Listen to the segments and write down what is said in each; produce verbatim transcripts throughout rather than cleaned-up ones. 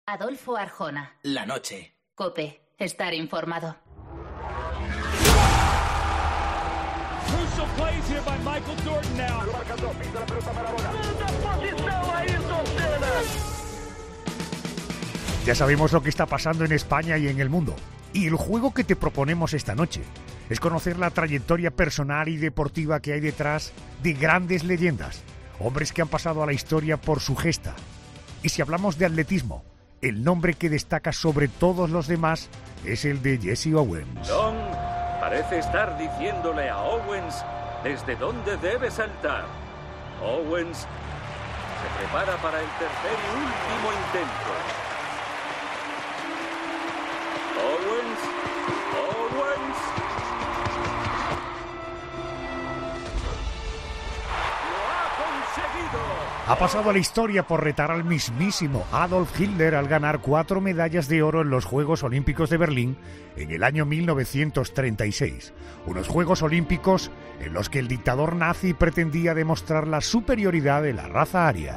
Adolfo Arjona. La noche. COPE. Estar informado. Crucial plays here by Michael Jordan now. Ya sabemos lo que está pasando en España y en el mundo. Y el juego que te proponemos esta noche es conocer la trayectoria personal y deportiva que hay detrás de grandes leyendas, hombres que han pasado a la historia por su gesta. Y si hablamos de atletismo, el nombre que destaca sobre todos los demás es el de Jesse Owens. Long parece estar diciéndole a Owens desde dónde debe saltar. Owens se prepara para el tercer y último intento. Owens, Owens. ¡Lo ha conseguido! Ha pasado a la historia por retar al mismísimo Adolf Hitler al ganar cuatro medallas de oro en los Juegos Olímpicos de Berlín en el año mil novecientos treinta y seis. Unos Juegos Olímpicos en los que el dictador nazi pretendía demostrar la superioridad de la raza aria.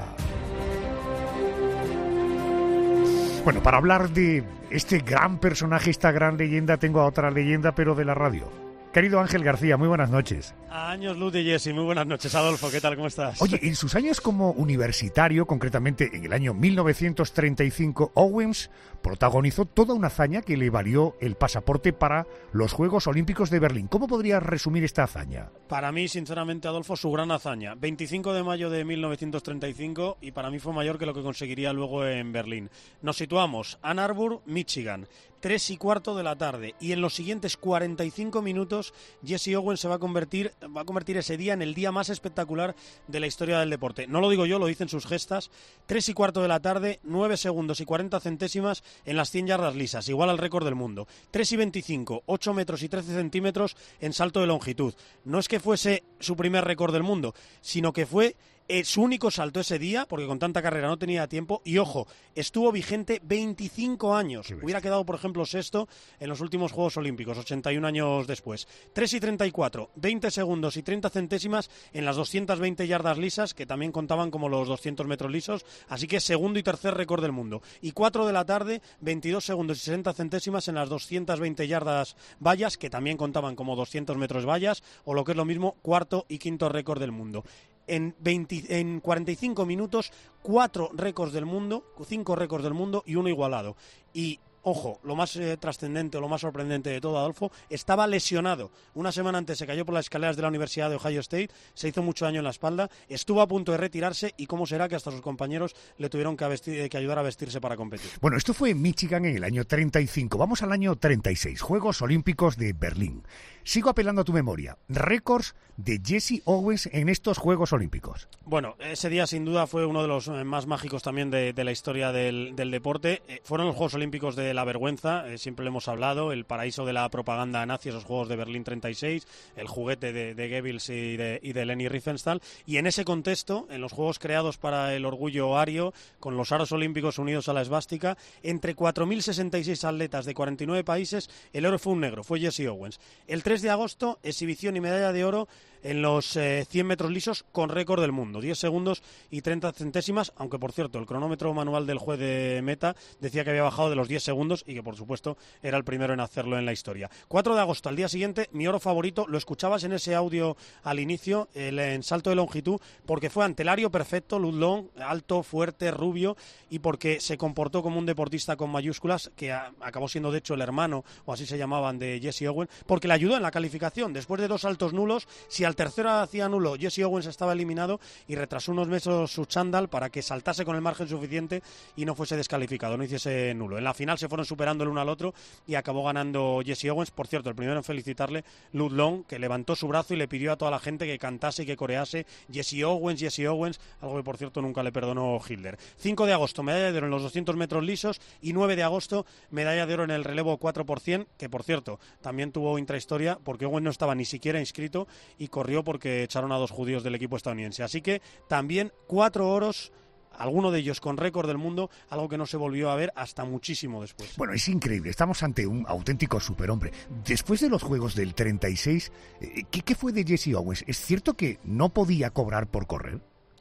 Bueno, para hablar de este gran personaje, esta gran leyenda, tengo a otra leyenda, pero de la radio. Querido Ángel García, muy buenas noches. A años luz de Jesse, muy buenas noches, Adolfo, ¿qué tal? ¿Cómo estás? Oye, en sus años como universitario, concretamente en el año mil novecientos treinta y cinco, Owens protagonizó toda una hazaña que le valió el pasaporte para los Juegos Olímpicos de Berlín. ¿Cómo podrías resumir esta hazaña? Para mí, sinceramente, Adolfo, su gran hazaña. veinticinco de mayo de mil novecientos treinta y cinco y para mí fue mayor que lo que conseguiría luego en Berlín. Nos situamos, Ann Arbor, Michigan. Tres y cuarto de la tarde y en los siguientes cuarenta y cinco minutos Jesse Owens se va a convertir va a convertir ese día en el día más espectacular de la historia del deporte. No lo digo yo, lo dicen sus gestas. Tres y cuarto de la tarde, nueve segundos y cuarenta centésimas en las cien yardas lisas, igual al récord del mundo. Tres y veinticinco, ocho metros y trece centímetros en salto de longitud. No es que fuese su primer récord del mundo, sino que fue Eh, su único salto ese día, porque con tanta carrera no tenía tiempo, y ojo, estuvo vigente veinticinco años. Hubiera quedado, por ejemplo, sexto en los últimos Juegos Olímpicos, ochenta y un años después. tres y treinta y cuatro, veinte segundos y treinta centésimas en las doscientas veinte yardas lisas, que también contaban como los doscientos metros lisos, así que segundo y tercer récord del mundo. Y cuatro de la tarde, veintidós segundos y sesenta centésimas en las doscientas veinte yardas vallas, que también contaban como doscientos metros vallas, o lo que es lo mismo, cuarto y quinto récord del mundo. En, veinte, en cuarenta y cinco minutos, cuatro récords del mundo, cinco récords del mundo y uno igualado. Y, ojo, lo más eh, trascendente o lo más sorprendente de todo, Adolfo, estaba lesionado. Una semana antes se cayó por las escaleras de la Universidad de Ohio State, se hizo mucho daño en la espalda, estuvo a punto de retirarse y cómo será que hasta sus compañeros le tuvieron que, vestir, que ayudar a vestirse para competir. Bueno, esto fue en Michigan en el año treinta y cinco. Vamos al año treinta y seis, Juegos Olímpicos de Berlín. Sigo apelando a tu memoria. Récords de Jesse Owens en estos Juegos Olímpicos. Bueno, ese día sin duda fue uno de los más mágicos también de, de la historia del, del deporte. Eh, fueron los Juegos Olímpicos de la vergüenza, eh, siempre lo hemos hablado, el paraíso de la propaganda nazi, esos Juegos de Berlín treinta y seis, el juguete de, de Goebbels y de, y de Leni Riefenstahl. Y en ese contexto, en los Juegos creados para el orgullo ario, con los aros olímpicos unidos a la esvástica, entre cuatro mil sesenta y seis atletas de cuarenta y nueve países, el oro fue un negro, fue Jesse Owens. El tres de agosto, exhibición y medalla de oro en los eh, cien metros lisos con récord del mundo, diez segundos y treinta centésimas, aunque por cierto el cronómetro manual del juez de meta decía que había bajado de los diez segundos y que por supuesto era el primero en hacerlo en la historia. cuatro de agosto, al día siguiente, mi oro favorito, lo escuchabas en ese audio al inicio, el en salto de longitud, porque fue ante el ario perfecto, Lud Long, alto, fuerte, rubio, y porque se comportó como un deportista con mayúsculas, que a, acabó siendo de hecho el hermano, o así se llamaban, de Jesse Owens, porque le ayudó en la calificación. Después de dos saltos nulos, si al tercero hacía nulo, Jesse Owens estaba eliminado y retrasó unos meses su chándal para que saltase con el margen suficiente y no fuese descalificado, no hiciese nulo. En la final se fueron superando el uno al otro y acabó ganando Jesse Owens. Por cierto, el primero en felicitarle, Lud Long, que levantó su brazo y le pidió a toda la gente que cantase y que corease Jesse Owens, Jesse Owens, algo que por cierto nunca le perdonó Hitler. cinco de agosto, medalla de oro en los doscientos metros lisos, y nueve de agosto, medalla de oro en el relevo cuatro por cien, que por cierto también tuvo intrahistoria porque Owens no estaba ni siquiera inscrito y corrió porque echaron a dos judíos del equipo estadounidense. Así que también cuatro oros, alguno de ellos con récord del mundo, algo que no se volvió a ver hasta muchísimo después. Bueno, es increíble, estamos ante un auténtico superhombre. Después de los Juegos del treinta y seis, ¿qué, qué fue de Jesse Owens? ¿Es cierto que no podía cobrar por correr?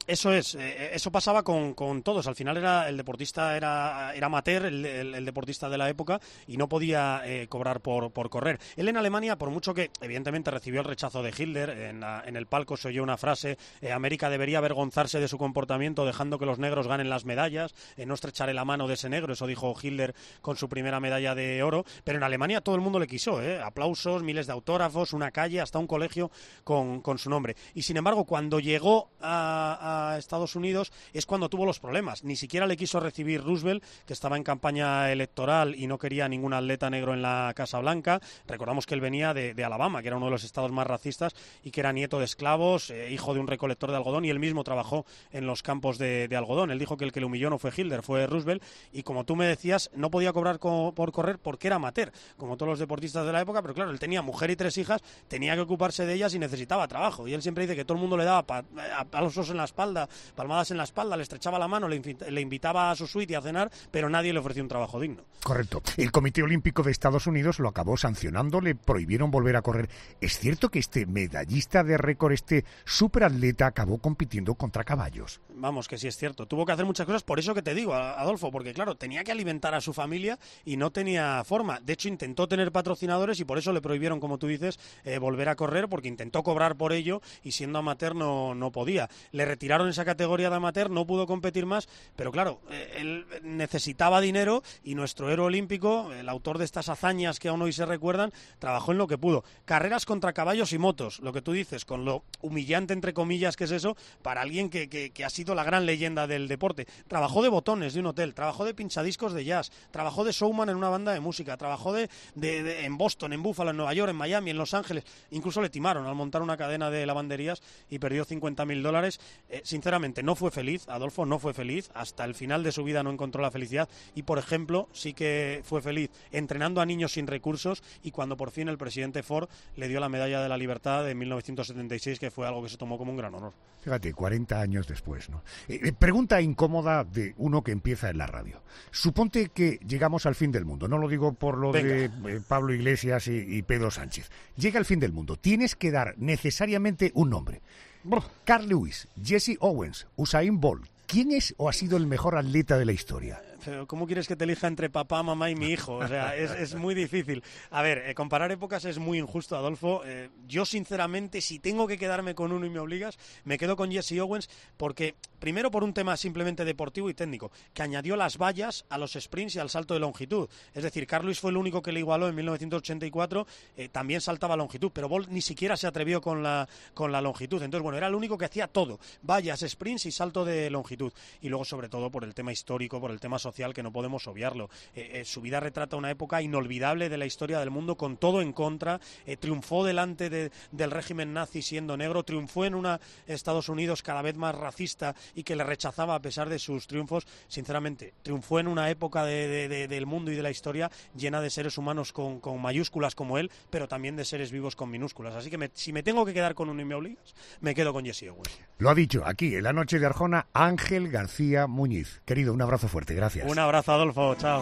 Eso es, eh, eso pasaba con, con todos. Al final era el deportista era, era amateur, el, el, el deportista de la época, y no podía eh, cobrar por, por correr. Él en Alemania, por mucho que evidentemente recibió el rechazo de Hitler, en, la, en el palco se oyó una frase, eh, América debería avergonzarse de su comportamiento dejando que los negros ganen las medallas, eh, no estrecharé la mano de ese negro, eso dijo Hitler con su primera medalla de oro, pero en Alemania todo el mundo le quiso, eh, aplausos, miles de autógrafos, una calle, hasta un colegio con, con su nombre. Y sin embargo, cuando llegó a, a a Estados Unidos es cuando tuvo los problemas. Ni siquiera le quiso recibir Roosevelt, que estaba en campaña electoral y no quería ningún atleta negro en la Casa Blanca. Recordamos que él venía de, de Alabama, que era uno de los estados más racistas y que era nieto de esclavos, eh, hijo de un recolector de algodón, y él mismo trabajó en los campos de, de algodón. Él dijo que el que le humilló no fue Hitler, fue Roosevelt, y como tú me decías, no podía cobrar co- por correr porque era amateur, como todos los deportistas de la época, pero claro, él tenía mujer y tres hijas, tenía que ocuparse de ellas y necesitaba trabajo. Y él siempre dice que todo el mundo le daba pa- a palos en la espalda, palmadas en la espalda, le estrechaba la mano, le, invi- le invitaba a su suite y a cenar, pero nadie le ofreció un trabajo digno. Correcto. El Comité Olímpico de Estados Unidos lo acabó sancionando, le prohibieron volver a correr. ¿Es cierto que este medallista de récord, este superatleta, acabó compitiendo contra caballos? Vamos, que sí es cierto. Tuvo que hacer muchas cosas, por eso que te digo, Adolfo, porque claro, tenía que alimentar a su familia y no tenía forma. De hecho, intentó tener patrocinadores y por eso le prohibieron, como tú dices, eh, volver a correr, porque intentó cobrar por ello y siendo amateur no, no podía. Le retiraron esa categoría de amateur, no pudo competir más, pero claro, eh, él necesitaba dinero y nuestro héroe olímpico, el autor de estas hazañas que aún hoy se recuerdan, trabajó en lo que pudo. Carreras contra caballos y motos, lo que tú dices, con lo humillante, entre comillas, que es eso, para alguien que, que, que ha sido la gran leyenda del deporte. Trabajó de botones de un hotel, trabajó de pinchadiscos de jazz, trabajó de showman en una banda de música, trabajó de, de, de en Boston, en Buffalo, en Nueva York, en Miami, en Los Ángeles. Incluso le timaron al montar una cadena de lavanderías y perdió cincuenta mil dólares. Eh, sinceramente, no fue feliz, Adolfo, no fue feliz. Hasta el final de su vida no encontró la felicidad y, por ejemplo, sí que fue feliz entrenando a niños sin recursos y cuando por fin el presidente Ford le dio la medalla de la libertad de mil novecientos setenta y seis, que fue algo que se tomó como un gran honor. Fíjate, cuarenta años después, ¿no? Eh, pregunta incómoda de uno que empieza en la radio. Suponte que llegamos al fin del mundo. No lo digo por lo Venga. de eh, Pablo Iglesias y, y Pedro Sánchez. Llega el fin del mundo. Tienes que dar necesariamente un nombre. Carl Lewis, Jesse Owens, Usain Bolt. ¿Quién es o ha sido el mejor atleta de la historia? Pero ¿cómo quieres que te elija entre papá, mamá y mi hijo? O sea, es, es muy difícil. A ver, eh, comparar épocas es muy injusto, Adolfo. Eh, yo, sinceramente, si tengo que quedarme con uno y me obligas, me quedo con Jesse Owens porque, primero, por un tema simplemente deportivo y técnico, que añadió las vallas a los sprints y al salto de longitud. Es decir, Carl Lewis fue el único que le igualó en mil novecientos ochenta y cuatro, eh, también saltaba longitud, pero Bolt ni siquiera se atrevió con la, con la longitud. Entonces, bueno, era el único que hacía todo, vallas, sprints y salto de longitud. Y luego, sobre todo, por el tema histórico, por el tema social, que no podemos obviarlo. Eh, eh, su vida retrata una época inolvidable de la historia del mundo, con todo en contra. Eh, triunfó delante de, del régimen nazi siendo negro, triunfó en una Estados Unidos cada vez más racista y que le rechazaba a pesar de sus triunfos. Sinceramente, triunfó en una época de, de, de, del mundo y de la historia llena de seres humanos con, con mayúsculas como él, pero también de seres vivos con minúsculas. Así que me, si me tengo que quedar con uno y me obligas, me quedo con Jesse Owens. Lo ha dicho aquí, en la noche de Arjona, Ángel García Muñiz. Querido, un abrazo fuerte, gracias. Un abrazo, Adolfo, chao.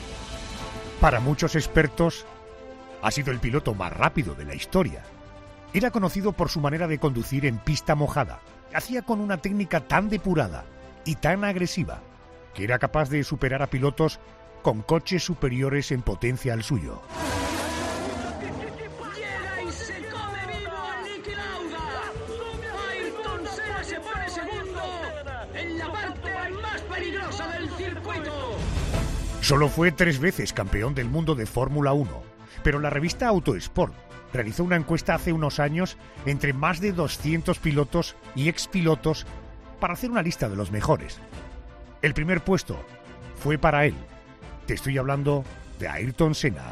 Para muchos expertos, ha sido el piloto más rápido de la historia. Era conocido por su manera de conducir en pista mojada. Hacía con una técnica tan depurada y tan agresiva que era capaz de superar a pilotos con coches superiores en potencia al suyo. Solo fue tres veces campeón del mundo de Fórmula uno, pero la revista Autosport realizó una encuesta hace unos años entre más de doscientos pilotos y expilotos para hacer una lista de los mejores. El primer puesto fue para él. Te estoy hablando de Ayrton Senna.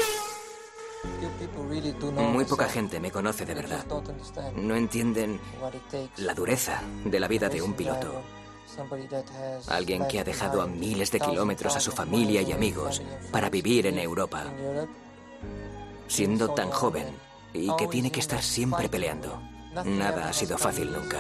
Muy poca gente me conoce de verdad. No entienden la dureza de la vida de un piloto. Alguien que ha dejado a miles de kilómetros a su familia y amigos para vivir en Europa, siendo tan joven y que tiene que estar siempre peleando. Nada ha sido fácil nunca.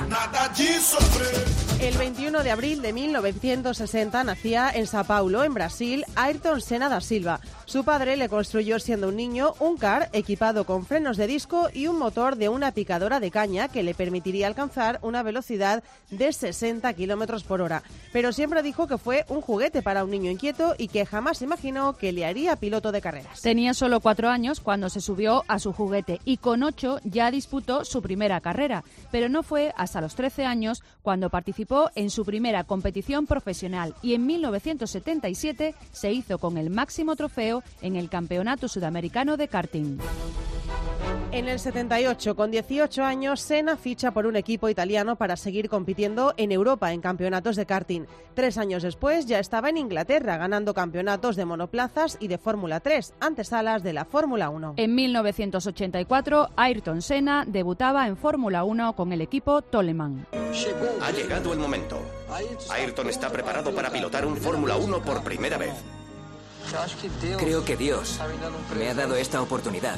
El veintiuno de abril de mil novecientos sesenta nacía en Sao Paulo, en Brasil, Ayrton Senna da Silva. Su padre le construyó siendo un niño un kart equipado con frenos de disco y un motor de una picadora de caña que le permitiría alcanzar una velocidad de sesenta kilómetros por hora. Pero siempre dijo que fue un juguete para un niño inquieto y que jamás imaginó que le haría piloto de carreras. Tenía solo cuatro años cuando se subió a su juguete y con ocho ya disputó su primera carrera, pero no fue hasta los trece años cuando participó en su primera competición profesional y en mil novecientos setenta y siete se hizo con el máximo trofeo en el Campeonato Sudamericano de Karting. En el setenta y ocho, con dieciocho años, Senna ficha por un equipo italiano para seguir compitiendo en Europa en campeonatos de karting. Tres años después ya estaba en Inglaterra ganando campeonatos de monoplazas y de Fórmula tres, antesalas de la Fórmula uno. En mil novecientos ochenta y cuatro, Ayrton Senna debutaba en Fórmula uno con el equipo Toleman. Ha llegado el momento. Ayrton está preparado para pilotar un Fórmula uno por primera vez. Creo que Dios me ha dado esta oportunidad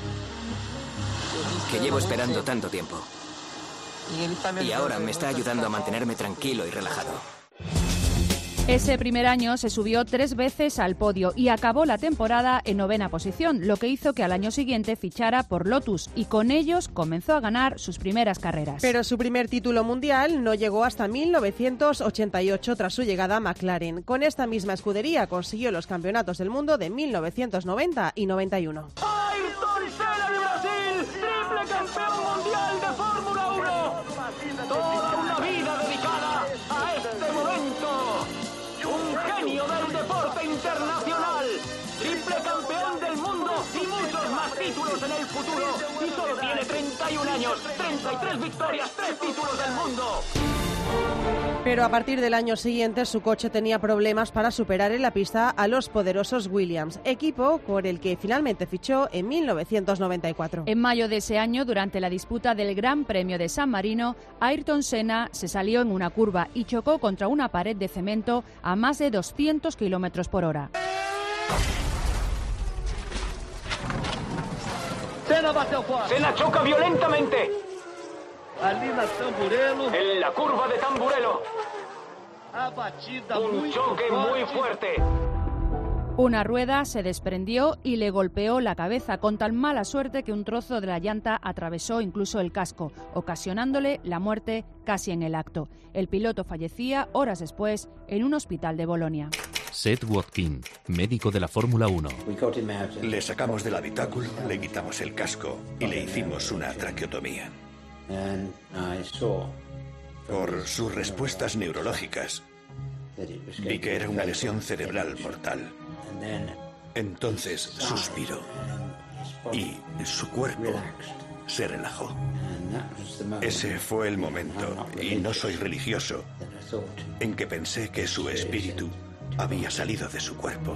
que llevo esperando tanto tiempo. Y ahora me está ayudando a mantenerme tranquilo y relajado. Ese primer año se subió tres veces al podio y acabó la temporada en novena posición, lo que hizo que al año siguiente fichara por Lotus y con ellos comenzó a ganar sus primeras carreras. Pero su primer título mundial no llegó hasta mil novecientos ochenta y ocho tras su llegada a McLaren. Con esta misma escudería consiguió los campeonatos del mundo de mil novecientos noventa y noventa y uno. Ayrton Senna de Brasil, triple campeón mundial de Fórmula uno. Toda una vida dedicada a este momento. Un genio del deporte internacional, triple campeón del mundo y muchos más títulos en el futuro. Y solo tiene treinta y un años, treinta y tres victorias, tres títulos del mundo. Pero a partir del año siguiente su coche tenía problemas para superar en la pista a los poderosos Williams, equipo por el que finalmente fichó en mil novecientos noventa y cuatro. En mayo de ese año, durante la disputa del Gran Premio de San Marino, Ayrton Senna se salió en una curva y chocó contra una pared de cemento a más de doscientos kilómetros por hora. Senna choca violentamente en la curva de Tamburello. Un choque muy fuerte. Una rueda se desprendió y le golpeó la cabeza con tan mala suerte que un trozo de la llanta atravesó incluso el casco, ocasionándole la muerte casi en el acto. El piloto fallecía horas después en un hospital de Bolonia. Seth Watkin, médico de la Fórmula uno. Le sacamos del habitáculo, le quitamos el casco y le hicimos una traqueotomía. Por sus respuestas neurológicas, vi que era una lesión cerebral mortal. Entonces suspiró y su cuerpo se relajó. Ese fue el momento, y no soy religioso, en que pensé que su espíritu había salido de su cuerpo.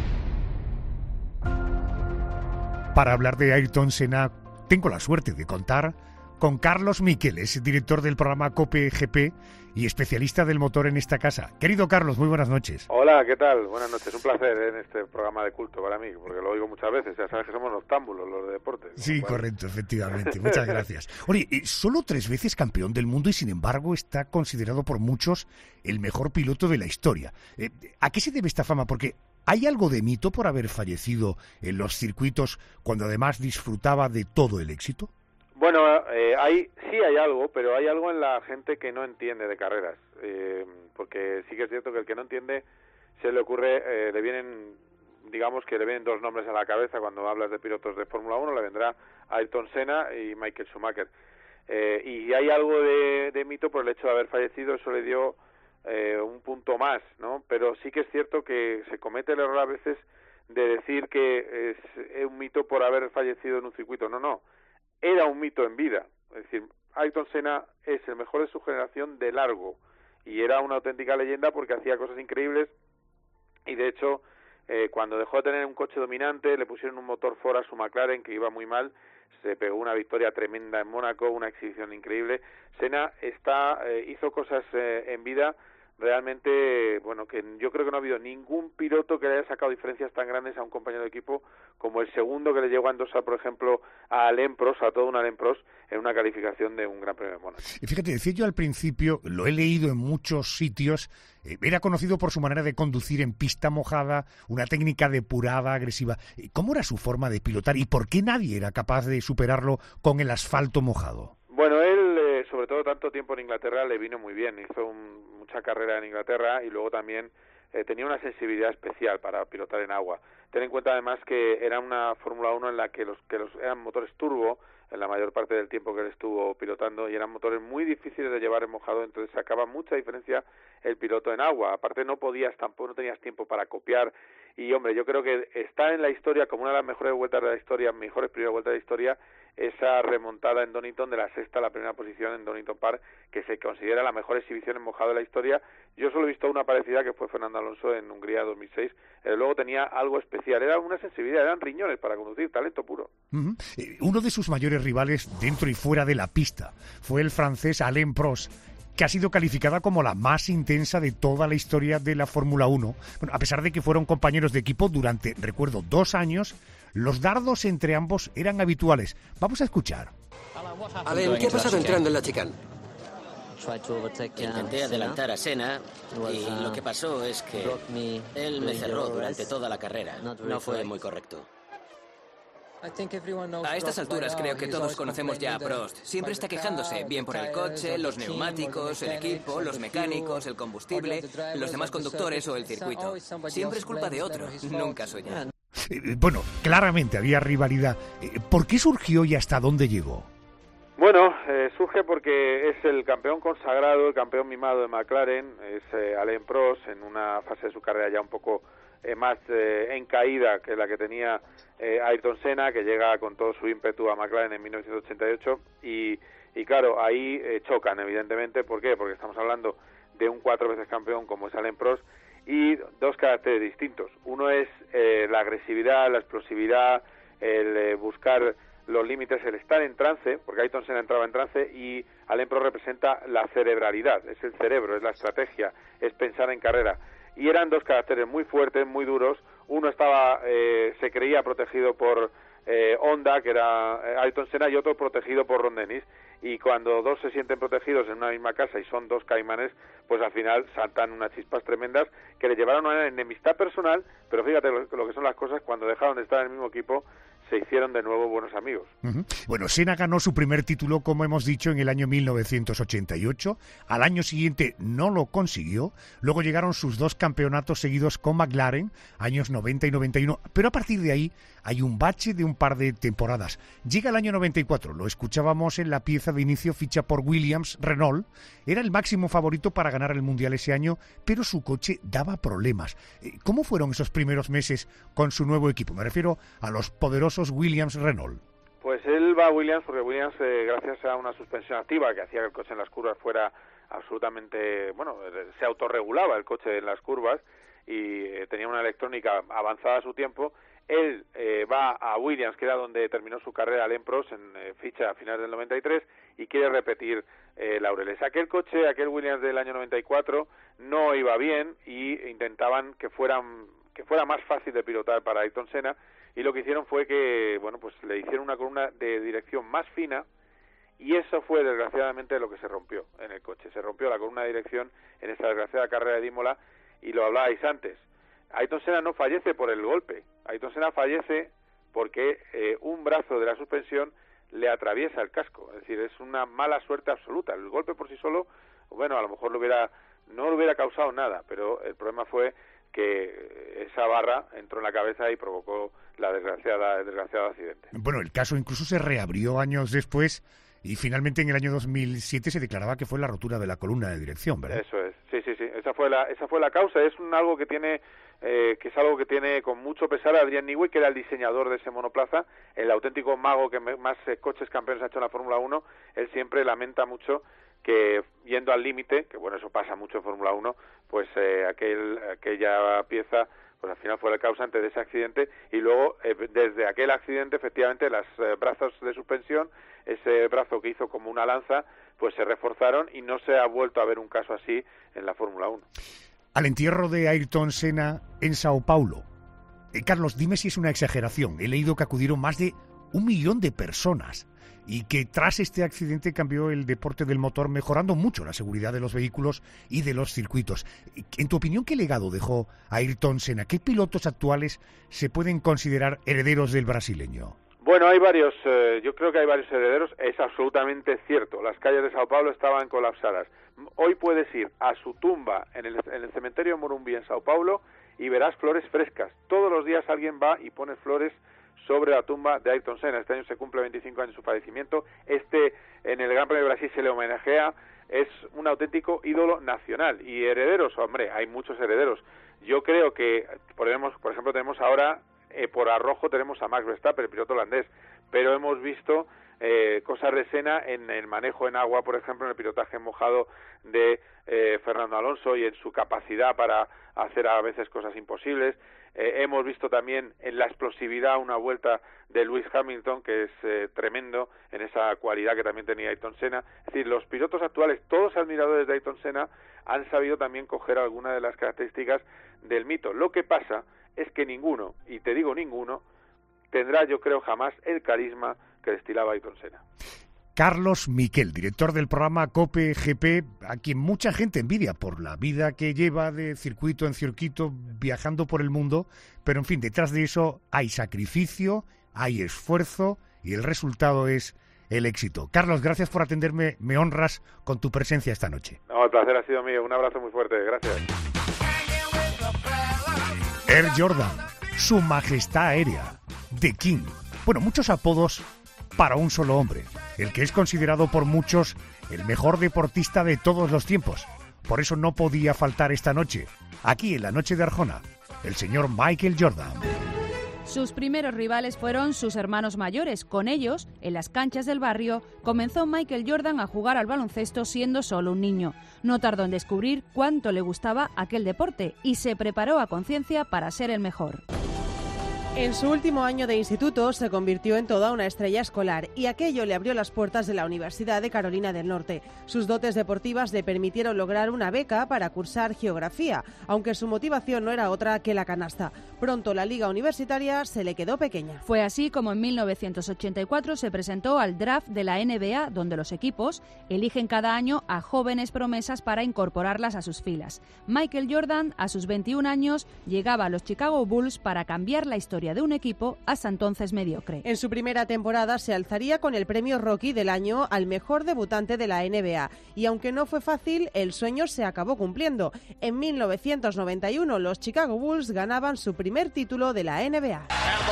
Para hablar de Ayrton Senna, tengo la suerte de contar con Carlos Miqueles, director del programa COPE G P y especialista del motor en esta casa. Querido Carlos, muy buenas noches. Hola, ¿qué tal? Buenas noches. Un placer en este programa de culto para mí, porque lo oigo muchas veces. Ya sabes que somos noctámbulos los de deportes. Sí, bueno. Correcto, efectivamente. Muchas gracias. Oye, solo tres veces campeón del mundo y sin embargo está considerado por muchos el mejor piloto de la historia. ¿A qué se debe esta fama? Porque ¿hay algo de mito por haber fallecido en los circuitos cuando además disfrutaba de todo el éxito? Bueno, eh, hay, sí hay algo, pero hay algo en la gente que no entiende de carreras, eh, porque sí que es cierto que el que no entiende se le ocurre, eh, le vienen, digamos que le vienen dos nombres a la cabeza cuando hablas de pilotos de Fórmula uno, le vendrá Ayrton Senna y Michael Schumacher, eh, y hay algo de, de mito por el hecho de haber fallecido, eso le dio eh, un punto más, ¿no? Pero sí que es cierto que se comete el error a veces de decir que es un mito por haber fallecido en un circuito, no, no. Era un mito en vida, es decir, Ayrton Senna es el mejor de su generación de largo y era una auténtica leyenda porque hacía cosas increíbles y de hecho eh, cuando dejó de tener un coche dominante le pusieron un motor Ford a su McLaren que iba muy mal, se pegó una victoria tremenda en Mónaco, una exhibición increíble. Senna está, eh, hizo cosas eh, en vida realmente, bueno, que yo creo que no ha habido ningún piloto que le haya sacado diferencias tan grandes a un compañero de equipo como el segundo que le llegó a endosar, por ejemplo, a Alain Prost, a todo un Alain Prost, en una calificación de un Gran Premio de Mónaco. Y fíjate, decía yo al principio, lo he leído en muchos sitios, eh, era conocido por su manera de conducir en pista mojada, una técnica depurada, agresiva. ¿Cómo era su forma de pilotar y por qué nadie era capaz de superarlo con el asfalto mojado? Bueno, él, eh, sobre todo tanto tiempo en Inglaterra, le vino muy bien. Hizo un, mucha carrera en Inglaterra y luego también eh, tenía una sensibilidad especial para pilotar en agua. Ten en cuenta además que era una Fórmula uno en la que los que los eran motores turbo en la mayor parte del tiempo que él estuvo pilotando y eran motores muy difíciles de llevar en mojado, entonces sacaba mucha diferencia el piloto en agua. Aparte no podías tampoco, no tenías tiempo para copiar y hombre, yo creo que está en la historia como una de las mejores vueltas de la historia, mejores primeras vueltas de la historia, esa remontada en Donington de la sexta a la primera posición en Donington Park, que se considera la mejor exhibición en mojado de la historia. Yo solo he visto una parecida que fue Fernando Alonso en Hungría dos mil seis, eh, luego tenía algo especial, era una sensibilidad, eran riñones para conducir, talento puro. Uh-huh. Eh, uno de sus mayores rivales dentro y fuera de la pista fue el francés Alain Prost, que ha sido calificada como la más intensa de toda la historia de la Fórmula uno. Bueno, a pesar de que fueron compañeros de equipo durante, recuerdo, dos años, los dardos entre ambos eran habituales. Vamos a escuchar. Alain, ¿qué ha pasado entrando en la chicane? Intenté adelantar a Senna y lo que pasó es que él me cerró durante toda la carrera. No fue muy correcto. A estas alturas creo que todos conocemos ya a Prost. Siempre está quejándose, bien por el coche, los neumáticos, el equipo, los mecánicos, el combustible, los demás conductores o el circuito. Siempre es culpa de otro, nunca suya. Eh, bueno, claramente había rivalidad. Eh, ¿Por qué surgió y hasta dónde llegó? Bueno, eh, surge porque es el campeón consagrado, el campeón mimado de McLaren, es eh, Alain Prost, en una fase de su carrera ya un poco eh, más eh, en caída que la que tenía eh, Ayrton Senna, que llega con todo su ímpetu a McLaren en mil novecientos ochenta y ocho, y, y claro, ahí eh, chocan, evidentemente. ¿Por qué? Porque estamos hablando de un cuatro veces campeón como es Alain Prost, y dos caracteres distintos. Uno es eh, la agresividad, la explosividad, el eh, buscar los límites, el estar en trance, porque Ayrton Senna entraba en trance, y Alain Prost representa la cerebralidad, es el cerebro, es la estrategia, es pensar en carrera. Y eran dos caracteres muy fuertes, muy duros. Uno estaba, eh, se creía protegido por eh, Honda, que era eh, Ayrton Senna, y otro protegido por Ron Dennis. Y cuando dos se sienten protegidos en una misma casa y son dos caimanes, pues al final saltan unas chispas tremendas que le llevaron a una enemistad personal, pero fíjate lo, lo que son las cosas, cuando dejaron de estar en el mismo equipo, se hicieron de nuevo buenos amigos. Uh-huh. Bueno, Senna ganó su primer título, como hemos dicho, en el año mil novecientos ochenta y ocho. Al año siguiente no lo consiguió. Luego llegaron sus dos campeonatos seguidos con McLaren, años noventa y noventa y uno. Pero a partir de ahí hay un bache de un par de temporadas. Llega el año noventa y cuatro, lo escuchábamos en la pieza de inicio, ficha por Williams. Renault era el máximo favorito para ganar el Mundial ese año, pero su coche daba problemas. ¿Cómo fueron esos primeros meses con su nuevo equipo? Me refiero a los poderosos Williams Renault. Pues él va a Williams porque Williams, eh, gracias a una suspensión activa que hacía que el coche en las curvas fuera absolutamente, bueno, se autorregulaba el coche en las curvas y eh, tenía una electrónica avanzada a su tiempo. Él eh, va a Williams, que era donde terminó su carrera Alain Prost, en eh, ficha a finales del noventa y tres, y quiere repetir eh, laureles. Aquel coche, aquel Williams del año noventa y cuatro, no iba bien y intentaban que fueran que fuera más fácil de pilotar para Ayrton Senna, y lo que hicieron fue que, bueno, pues le hicieron una columna de dirección más fina, y eso fue desgraciadamente lo que se rompió en el coche. Se rompió la columna de dirección en esa desgraciada carrera de Imola, y lo hablabais antes. Ayrton Senna no fallece por el golpe. Ayrton Senna fallece porque eh, un brazo de la suspensión le atraviesa el casco. Es decir, es una mala suerte absoluta. El golpe por sí solo, bueno, a lo mejor lo hubiera, no le hubiera causado nada, pero el problema fue que esa barra entró en la cabeza y provocó la desgraciada, el desgraciado accidente. Bueno, el caso incluso se reabrió años después y finalmente en el año dos mil siete se declaraba que fue la rotura de la columna de dirección, ¿verdad? Eso es, sí, sí, sí, esa fue la, esa fue la causa. Es un algo que tiene, eh, que es algo que tiene con mucho pesar Adrian Newey, que era el diseñador de ese monoplaza, el auténtico mago que me, más eh, coches campeones ha hecho en la Fórmula uno. Él siempre lamenta mucho que yendo al límite, que bueno, eso pasa mucho en Fórmula uno, pues eh, aquel, aquella pieza pues al final fue el causante de ese accidente, y luego eh, desde aquel accidente efectivamente los eh, brazos de suspensión, ese brazo que hizo como una lanza, pues se reforzaron y no se ha vuelto a ver un caso así en la Fórmula uno. Al entierro de Ayrton Senna en Sao Paulo. Eh, Carlos, dime si es una exageración. He leído que acudieron más de un millón de personas y que tras este accidente cambió el deporte del motor, mejorando mucho la seguridad de los vehículos y de los circuitos. En tu opinión, ¿qué legado dejó Ayrton Senna? ¿Qué pilotos actuales se pueden considerar herederos del brasileño? Bueno, hay varios, eh, yo creo que hay varios herederos, es absolutamente cierto. Las calles de Sao Paulo estaban colapsadas. Hoy puedes ir a su tumba en el, en el cementerio de Morumbi en Sao Paulo y verás flores frescas. Todos los días alguien va y pone flores sobre la tumba de Ayrton Senna. Este año se cumple veinticinco años de su fallecimiento. Este, en el Gran Premio de Brasil se le homenajea. Es un auténtico ídolo nacional. Y herederos, hombre, hay muchos herederos. Yo creo que, podemos, por ejemplo, tenemos ahora, eh, por arrojo tenemos a Max Verstappen, el piloto holandés, pero hemos visto eh, cosas de Senna en el manejo en agua, por ejemplo, en el pilotaje mojado de eh, Fernando Alonso y en su capacidad para hacer a veces cosas imposibles. Eh, hemos visto también en la explosividad una vuelta de Lewis Hamilton, que es eh, tremendo en esa cualidad que también tenía Ayrton Senna. Es decir, los pilotos actuales, todos admiradores de Ayrton Senna, han sabido también coger algunas de las características del mito. Lo que pasa es que ninguno, y te digo ninguno, tendrá, yo creo, jamás el carisma que destilaba Ayrton Senna. Carlos Miquel, director del programa COPE G P, a quien mucha gente envidia por la vida que lleva de circuito en circuito, viajando por el mundo, pero en fin, detrás de eso hay sacrificio, hay esfuerzo y el resultado es el éxito. Carlos, gracias por atenderme, me honras con tu presencia esta noche. No, el placer ha sido mío, un abrazo muy fuerte, gracias. Air Jordan, su majestad aérea, The King. Bueno, muchos apodos para un solo hombre, el que es considerado por muchos el mejor deportista de todos los tiempos. Por eso no podía faltar esta noche, aquí en la noche de Arjona, el señor Michael Jordan. Sus primeros rivales fueron sus hermanos mayores. Con ellos, en las canchas del barrio, comenzó Michael Jordan a jugar al baloncesto siendo solo un niño. No tardó en descubrir cuánto le gustaba aquel deporte y se preparó a conciencia para ser el mejor. En su último año de instituto se convirtió en toda una estrella escolar y aquello le abrió las puertas de la Universidad de Carolina del Norte. Sus dotes deportivas le permitieron lograr una beca para cursar geografía, aunque su motivación no era otra que la canasta. Pronto la liga universitaria se le quedó pequeña. Fue así como en mil novecientos ochenta y cuatro se presentó al draft de la N B A, donde los equipos eligen cada año a jóvenes promesas para incorporarlas a sus filas. Michael Jordan, a sus veintiún años, llegaba a los Chicago Bulls para cambiar la historia de un equipo hasta entonces mediocre. En su primera temporada se alzaría con el premio Rookie del año al mejor debutante de la N B A y aunque no fue fácil, el sueño se acabó cumpliendo. En mil novecientos noventa y uno los Chicago Bulls ganaban su primer título de la N B A.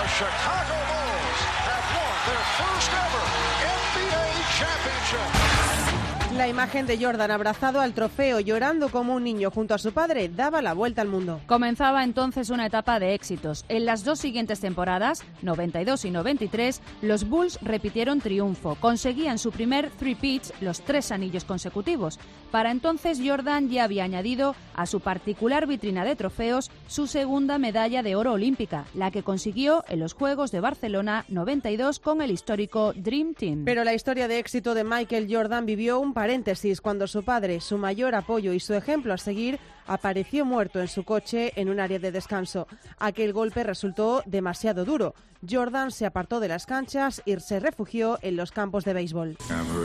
La imagen de Jordan abrazado al trofeo, llorando como un niño junto a su padre, daba la vuelta al mundo. Comenzaba entonces una etapa de éxitos. En las dos siguientes temporadas, noventa y dos y noventa y tres, los Bulls repitieron triunfo. Conseguían su primer three-peats, los tres anillos consecutivos. Para entonces Jordan ya había añadido a su particular vitrina de trofeos su segunda medalla de oro olímpica, la que consiguió en los Juegos de Barcelona noventa y dos con el histórico Dream Team. Pero la historia de éxito de Michael Jordan vivió un paréntesis cuando su padre, su mayor apoyo y su ejemplo a seguir, apareció muerto en su coche en un área de descanso. Aquel golpe resultó demasiado duro. Jordan se apartó de las canchas y se refugió en los campos de béisbol.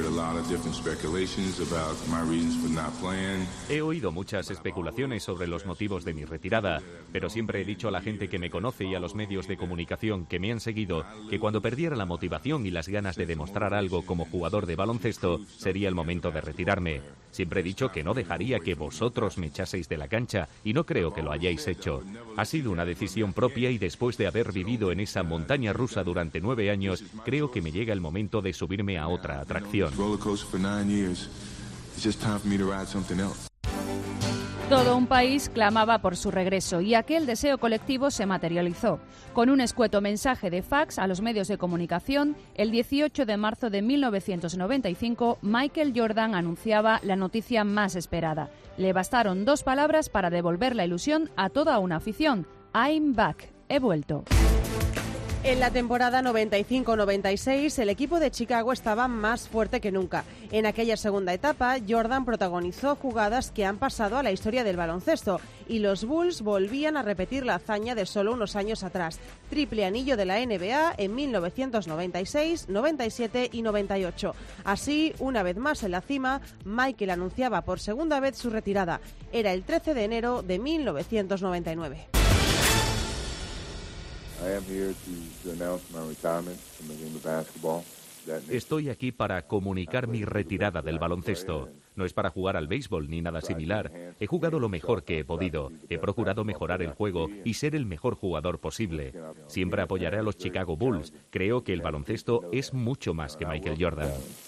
He oído muchas especulaciones sobre los motivos de mi retirada, pero siempre he dicho a la gente que me conoce y a los medios de comunicación que me han seguido que cuando perdiera la motivación y las ganas de demostrar algo como jugador de baloncesto, sería el momento de retirarme. Siempre he dicho que no dejaría que vosotros me echaseis de la cancha y no creo que lo hayáis hecho. Ha sido una decisión propia y después de haber vivido en esa montaña rusa durante nueve años, creo que me llega el momento de subirme a otra atracción. Todo un país clamaba por su regreso y aquel deseo colectivo se materializó. Con un escueto mensaje de fax a los medios de comunicación, el dieciocho de marzo de mil novecientos noventa y cinco, Michael Jordan anunciaba la noticia más esperada. Le bastaron dos palabras para devolver la ilusión a toda una afición. I'm back. He vuelto. En la temporada noventa y cinco noventa y seis, el equipo de Chicago estaba más fuerte que nunca. En aquella segunda etapa, Jordan protagonizó jugadas que han pasado a la historia del baloncesto y los Bulls volvían a repetir la hazaña de solo unos años atrás. Triple anillo de la N B A en mil novecientos noventa y seis, noventa y siete y noventa y ocho. Así, una vez más en la cima, Michael anunciaba por segunda vez su retirada. Era el trece de enero de mil novecientos noventa y nueve. Estoy aquí para comunicar mi retirada del baloncesto. No es para jugar al béisbol ni nada similar. He jugado lo mejor que he podido. He procurado mejorar el juego y ser el mejor jugador posible. Siempre apoyaré a los Chicago Bulls. Creo que el baloncesto es mucho más que Michael Jordan.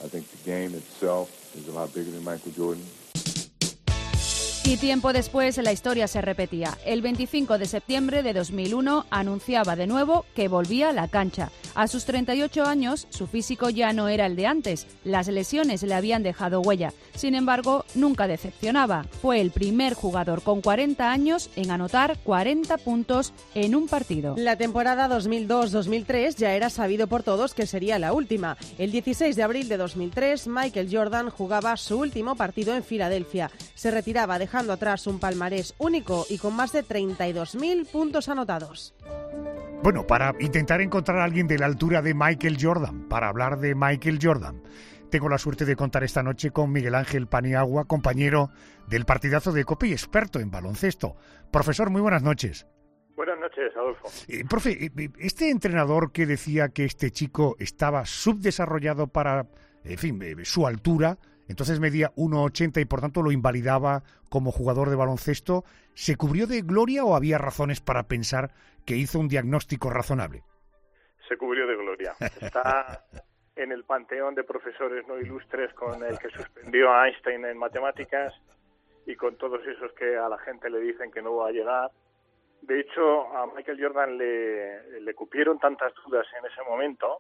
Y tiempo después la historia se repetía. El veinticinco de septiembre de dos mil uno anunciaba de nuevo que volvía a la cancha. A sus treinta y ocho años, su físico ya no era el de antes. Las lesiones le habían dejado huella. Sin embargo, nunca decepcionaba. Fue el primer jugador con cuarenta años en anotar cuarenta puntos en un partido. La temporada dos mil dos dos mil tres ya era sabido por todos que sería la última. El dieciséis de abril de dos mil tres, Michael Jordan jugaba su último partido en Filadelfia. Se retiraba dejando atrás un palmarés único y con más de treinta y dos mil puntos anotados. Bueno, para intentar encontrar a alguien de la altura de Michael Jordan, para hablar de Michael Jordan, tengo la suerte de contar esta noche con Miguel Ángel Paniagua, compañero del partidazo de COPE y experto en baloncesto. Profesor, muy buenas noches. Buenas noches, Adolfo. Eh, profe, este entrenador que decía que este chico estaba subdesarrollado para, en fin, eh, su altura, entonces medía uno ochenta y por tanto lo invalidaba como jugador de baloncesto, ¿se cubrió de gloria o había razones para pensar que hizo un diagnóstico razonable? Se cubrió de gloria. Está en el panteón de profesores no ilustres con el que suspendió a Einstein en matemáticas y con todos esos que a la gente le dicen que no va a llegar. De hecho, a Michael Jordan le, le cupieron tantas dudas en ese momento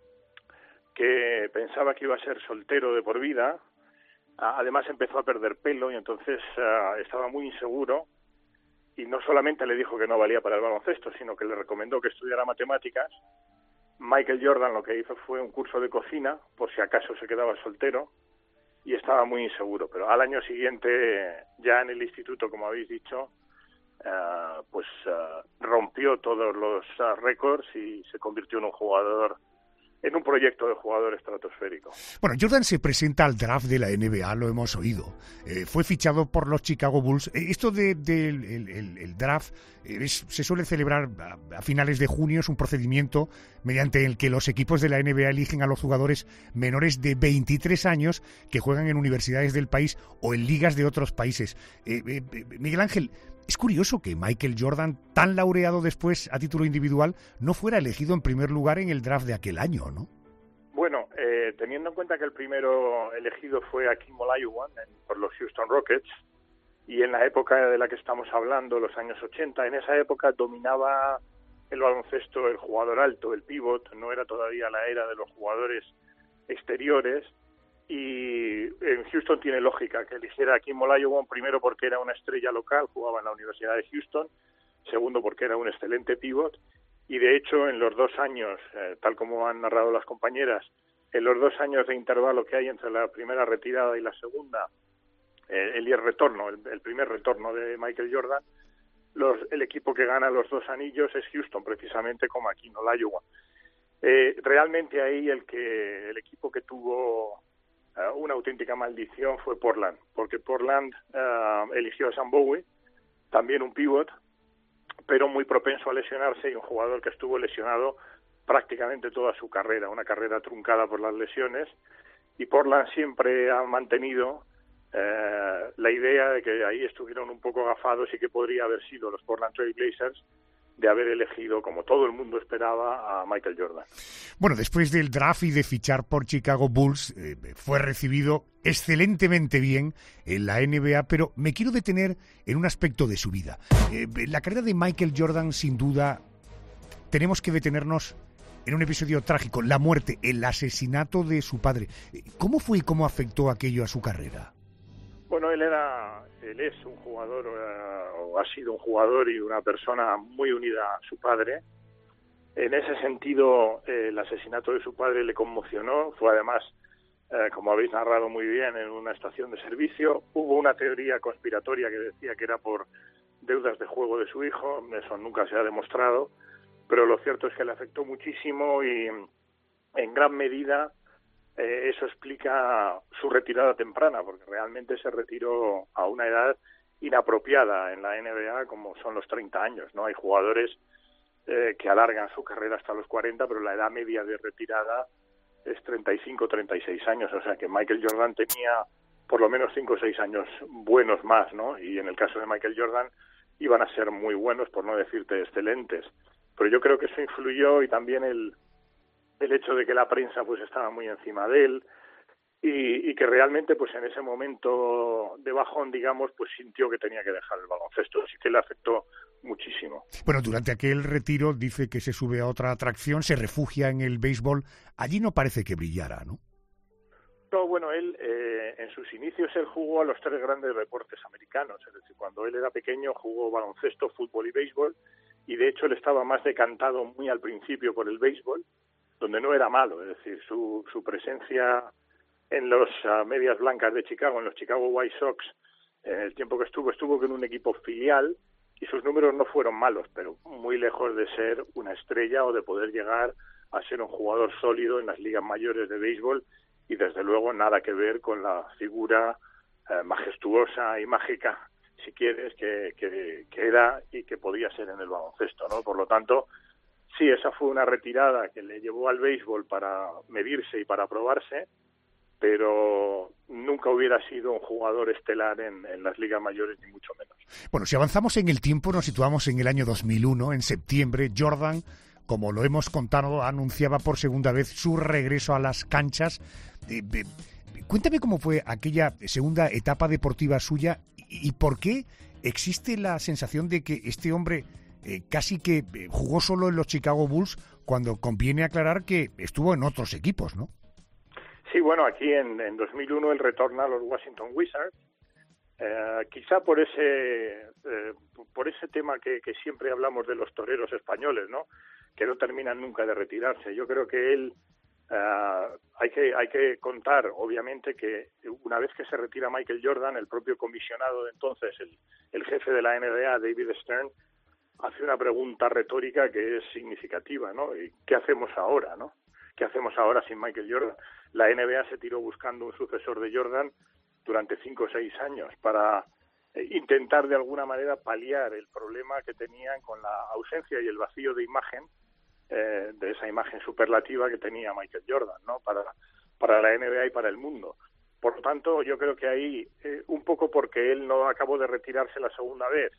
que pensaba que iba a ser soltero de por vida. Además empezó a perder pelo y entonces uh, estaba muy inseguro y no solamente le dijo que no valía para el baloncesto, sino que le recomendó que estudiara matemáticas. Michael Jordan lo que hizo fue un curso de cocina, por si acaso se quedaba soltero, y estaba muy inseguro. Pero al año siguiente, ya en el instituto, como habéis dicho, uh, pues uh, rompió todos los uh, récords y se convirtió en un jugador en un proyecto de jugador estratosférico. Bueno, Jordan se presenta al draft de la N B A, lo hemos oído. Eh, fue fichado por los Chicago Bulls. Eh, esto del de, de, el, el, el draft eh, es, se suele celebrar a, a finales de junio. Es un procedimiento mediante el que los equipos de la N B A eligen a los jugadores menores de veintitrés años que juegan en universidades del país o en ligas de otros países. Eh, eh, Miguel Ángel, es curioso que Michael Jordan, tan laureado después a título individual, no fuera elegido en primer lugar en el draft de aquel año, ¿no? Bueno, eh, teniendo en cuenta que el primero elegido fue Akeem Olajuwon por los Houston Rockets, y en la época de la que estamos hablando, los años ochenta, en esa época dominaba el baloncesto el jugador alto, el pívot, no era todavía la era de los jugadores exteriores. Y en Houston tiene lógica que eligiera a Akeem Olajuwon, primero porque era una estrella local, jugaba en la Universidad de Houston, segundo porque era un excelente pívot, y de hecho en los dos años, eh, tal como han narrado las compañeras, en los dos años de intervalo que hay entre la primera retirada y la segunda, eh, el, el retorno, el, el primer retorno de Michael Jordan, los, el equipo que gana los dos anillos es Houston, precisamente como Akeem Olajuwon. Eh, realmente ahí el que el equipo que tuvo Uh, una auténtica maldición fue Portland, porque Portland uh, eligió a Sam Bowie, también un pívot, pero muy propenso a lesionarse y un jugador que estuvo lesionado prácticamente toda su carrera, una carrera truncada por las lesiones, y Portland siempre ha mantenido uh, la idea de que ahí estuvieron un poco gafados y que podría haber sido los Portland Trail Blazers de haber elegido, como todo el mundo esperaba, a Michael Jordan. Bueno, después del draft y de fichar por Chicago Bulls, eh, fue recibido excelentemente bien en la N B A, pero me quiero detener en un aspecto de su vida. Eh, la carrera de Michael Jordan, sin duda, tenemos que detenernos en un episodio trágico, la muerte, el asesinato de su padre. ¿Cómo fue y cómo afectó aquello a su carrera? Bueno, él era, él es un jugador, uh, o ha sido un jugador y una persona muy unida a su padre. En ese sentido, eh, el asesinato de su padre le conmocionó. Fue además, eh, como habéis narrado muy bien, en una estación de servicio. Hubo una teoría conspiratoria que decía que era por deudas de juego de su hijo. Eso nunca se ha demostrado. Pero lo cierto es que le afectó muchísimo y en gran medida eh, eso explica su retirada temprana, porque realmente se retiró a una edad inapropiada en la N B A, como son los treinta años, ¿no? Hay jugadores eh, que alargan su carrera hasta los cuarenta, pero la edad media de retirada es treinta y cinco, treinta y seis años, o sea que Michael Jordan tenía por lo menos cinco o seis años buenos más, ¿no? Y en el caso de Michael Jordan iban a ser muy buenos, por no decirte excelentes. Pero yo creo que eso influyó, y también el, el hecho de que la prensa pues estaba muy encima de él, y, y que realmente pues en ese momento de bajón, digamos, pues sintió que tenía que dejar el baloncesto, así que le afectó muchísimo. Bueno, durante aquel retiro dice que se sube a otra atracción, se refugia en el béisbol. Allí no parece que brillara, ¿no? No, bueno, él eh, en sus inicios él jugó a los tres grandes deportes americanos, es decir, cuando él era pequeño jugó baloncesto, fútbol y béisbol, y de hecho él estaba más decantado muy al principio por el béisbol, donde no era malo, es decir, su, su presencia en los uh, medias blancas de Chicago, en los Chicago White Sox, en el tiempo que estuvo, estuvo con un equipo filial, y sus números no fueron malos, pero muy lejos de ser una estrella o de poder llegar a ser un jugador sólido en las ligas mayores de béisbol, y desde luego nada que ver con la figura eh, majestuosa y mágica, si quieres, que, que, que era y que podía ser en el baloncesto, ¿no? Por lo tanto, sí, esa fue una retirada que le llevó al béisbol para medirse y para probarse, pero nunca hubiera sido un jugador estelar en, en las ligas mayores, ni mucho menos. Bueno, si avanzamos en el tiempo, nos situamos en el año dos mil uno, en septiembre. Jordan, como lo hemos contado, anunciaba por segunda vez su regreso a las canchas. Eh, eh, cuéntame cómo fue aquella segunda etapa deportiva suya y, y por qué existe la sensación de que este hombre eh, casi que eh, jugó solo en los Chicago Bulls, cuando conviene aclarar que estuvo en otros equipos, ¿no? Sí, bueno, aquí en, en dos mil uno él retorna a los Washington Wizards, eh, quizá por ese eh, por ese tema que, que siempre hablamos de los toreros españoles, ¿no? Que no terminan nunca de retirarse. Yo creo que él eh, hay que hay que contar, obviamente, que una vez que se retira Michael Jordan, el propio comisionado de entonces, el, el jefe de la N B A, David Stern, hace una pregunta retórica que es significativa, ¿no? ¿Y qué hacemos ahora, no? ¿Qué hacemos ahora sin Michael Jordan? La N B A se tiró buscando un sucesor de Jordan durante cinco o seis años para eh, intentar de alguna manera paliar el problema que tenían con la ausencia y el vacío de imagen, eh, de esa imagen superlativa que tenía Michael Jordan, ¿no? Para, para la N B A y para el mundo. Por lo tanto, yo creo que ahí, eh, un poco porque él no acabó de retirarse la segunda vez,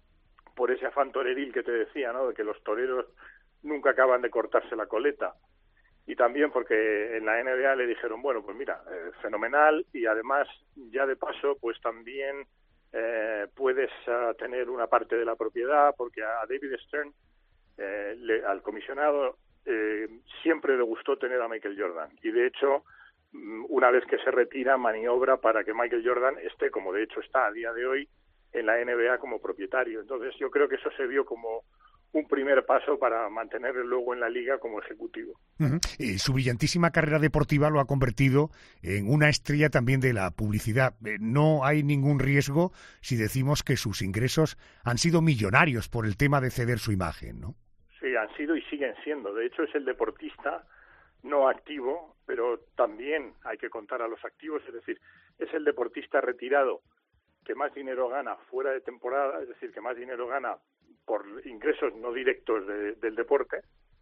por ese afán toreril que te decía, ¿no? De que los toreros nunca acaban de cortarse la coleta. Y también porque en la N B A le dijeron, bueno, pues mira, eh, fenomenal, y además, ya de paso, pues también eh, puedes uh, tener una parte de la propiedad, porque a David Stern, eh, le, al comisionado, eh, siempre le gustó tener a Michael Jordan. Y de hecho, una vez que se retira, maniobra para que Michael Jordan esté, como de hecho está a día de hoy, en la N B A como propietario. Entonces yo creo que eso se vio como un primer paso para mantenerlo luego en la liga como ejecutivo. Uh-huh. Eh, su brillantísima carrera deportiva lo ha convertido en una estrella también de la publicidad. Eh, no hay ningún riesgo si decimos que sus ingresos han sido millonarios por el tema de ceder su imagen, ¿no? Sí, han sido y siguen siendo. De hecho, es el deportista no activo, pero también hay que contar a los activos, es decir, es el deportista retirado que más dinero gana fuera de temporada, es decir, que más dinero gana por ingresos no directos de, del deporte,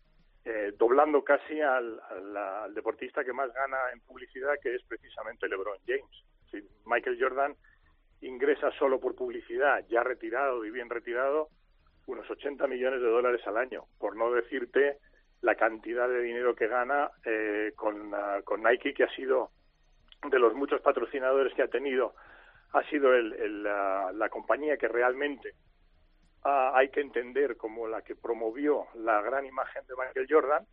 eh, doblando casi al, al, al deportista que más gana en publicidad, que es precisamente LeBron James. Sí, Michael Jordan ingresa solo por publicidad, ya retirado y bien retirado, unos ochenta millones de dólares al año, por no decirte la cantidad de dinero que gana eh, con, uh, con Nike, que ha sido de los muchos patrocinadores que ha tenido, ha sido el, el, la, la compañía que realmente uh, hay que entender como la que promovió la gran imagen de Michael Jordan,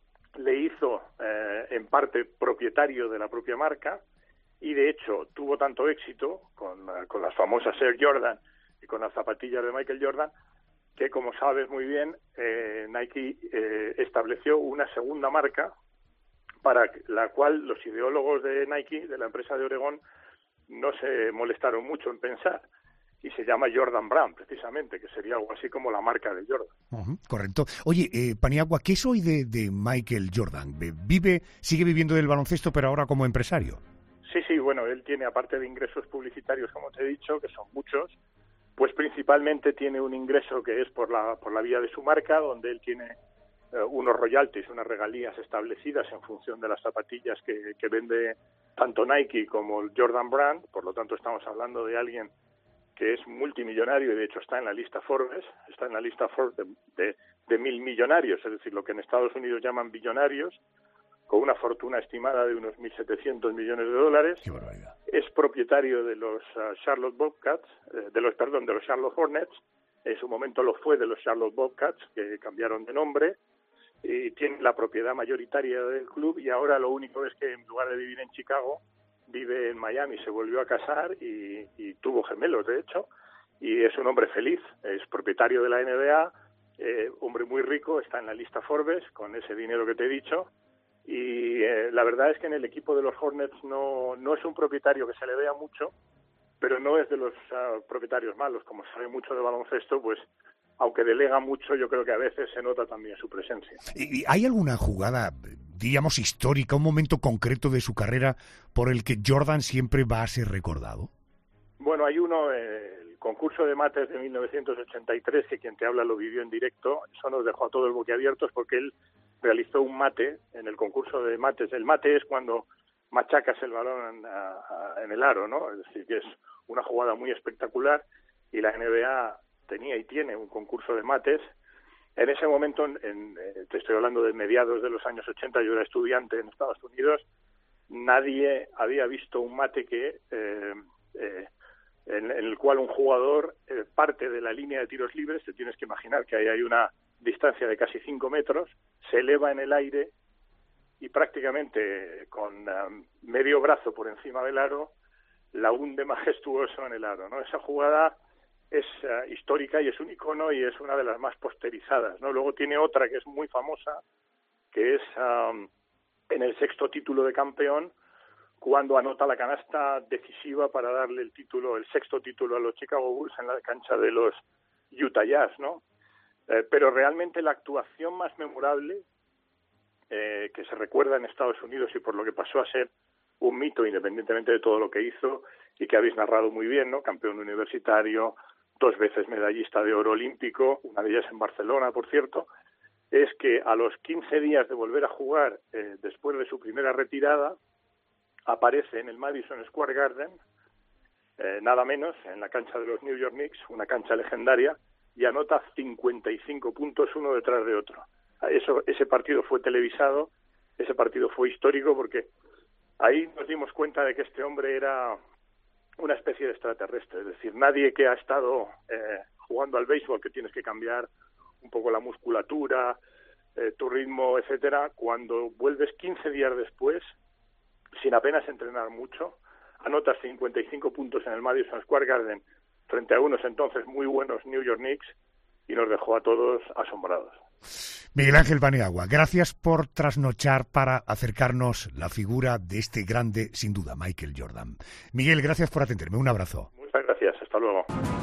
le hizo eh, en parte propietario de la propia marca, y de hecho tuvo tanto éxito con, uh, con las famosas Air Jordan y con las zapatillas de Michael Jordan, que, como sabes muy bien, eh, Nike eh, estableció una segunda marca para la cual los ideólogos de Nike, de la empresa de Oregón, no se molestaron mucho en pensar, y se llama Jordan Brand, precisamente, que sería algo así como la marca de Jordan. Uh-huh, correcto. Oye, eh, Paniagua, ¿qué soy de, de Michael Jordan? Vive, sigue viviendo del baloncesto, pero ahora como empresario. Sí, sí, bueno, él tiene, aparte de ingresos publicitarios, como te he dicho, que son muchos, pues principalmente tiene un ingreso que es por la por la vía de su marca, donde él tiene eh, unos royalties, unas regalías establecidas en función de las zapatillas que, que vende tanto Nike como el Jordan Brand. Por lo tanto, estamos hablando de alguien que es multimillonario y de hecho está en la lista Forbes, está en la lista Forbes de, de, de mil millonarios, es decir, lo que en Estados Unidos llaman billonarios, con una fortuna estimada de unos mil setecientos millones de dólares. Qué barbaridad. Es propietario de los uh, Charlotte Bobcats, eh, de los perdón, de los Charlotte Hornets. En su momento lo fue de los Charlotte Bobcats, que cambiaron de nombre, y tiene la propiedad mayoritaria del club, y ahora lo único es que en lugar de vivir en Chicago, vive en Miami, se volvió a casar y, y tuvo gemelos, de hecho, y es un hombre feliz, es propietario de la N B A, eh, hombre muy rico, está en la lista Forbes con ese dinero que te he dicho, y eh, la verdad es que en el equipo de los Hornets no, no es un propietario que se le vea mucho, pero no es de los uh, propietarios malos, como sabe mucho de baloncesto, pues aunque delega mucho, yo creo que a veces se nota también su presencia. ¿Y hay alguna jugada, digamos, histórica, un momento concreto de su carrera por el que Jordan siempre va a ser recordado? Bueno, hay uno, eh, el concurso de mates de mil novecientos ochenta y tres, que quien te habla lo vivió en directo. Eso nos dejó a todos boquiabiertos porque él realizó un mate en el concurso de mates. El mate es cuando machacas el balón en, a, a, en el aro, ¿no? Es decir, que es una jugada muy espectacular, y la N B A tenía y tiene un concurso de mates. En ese momento, en, en, te estoy hablando de mediados de los años ochenta, yo era estudiante en Estados Unidos, nadie había visto un mate que eh, eh, en, en el cual un jugador eh, parte de la línea de tiros libres. Te tienes que imaginar que ahí hay una distancia de casi cinco metros, se eleva en el aire y prácticamente con um, medio brazo por encima del aro la hunde majestuoso en el aro, ¿no? Esa jugada es uh, histórica y es un icono y es una de las más posterizadas, ¿no? Luego tiene otra que es muy famosa, que es um, en el sexto título de campeón, cuando anota la canasta decisiva para darle el título, el sexto título a los Chicago Bulls en la cancha de los Utah Jazz, ¿no? Eh, pero realmente la actuación más memorable eh, que se recuerda en Estados Unidos, y por lo que pasó a ser un mito independientemente de todo lo que hizo y que habéis narrado muy bien, ¿no? Campeón universitario, dos veces medallista de oro olímpico, una de ellas en Barcelona, por cierto, es que a los quince días de volver a jugar, eh, después de su primera retirada, aparece en el Madison Square Garden, eh, nada menos, en la cancha de los New York Knicks, una cancha legendaria, y anota cincuenta y cinco puntos uno detrás de otro. Eso, ese partido fue televisado, ese partido fue histórico, porque ahí nos dimos cuenta de que este hombre era una especie de extraterrestre. Es decir, nadie que ha estado eh, jugando al béisbol, que tienes que cambiar un poco la musculatura, eh, tu ritmo, etcétera, cuando vuelves quince días después, sin apenas entrenar mucho, anotas cincuenta y cinco puntos en el Madison Square Garden frente a unos entonces muy buenos New York Knicks, y nos dejó a todos asombrados. Miguel Ángel Paniagua, gracias por trasnochar para acercarnos la figura de este grande, sin duda, Michael Jordan. Miguel, gracias por atenderme. Un abrazo. Muchas gracias. Hasta luego.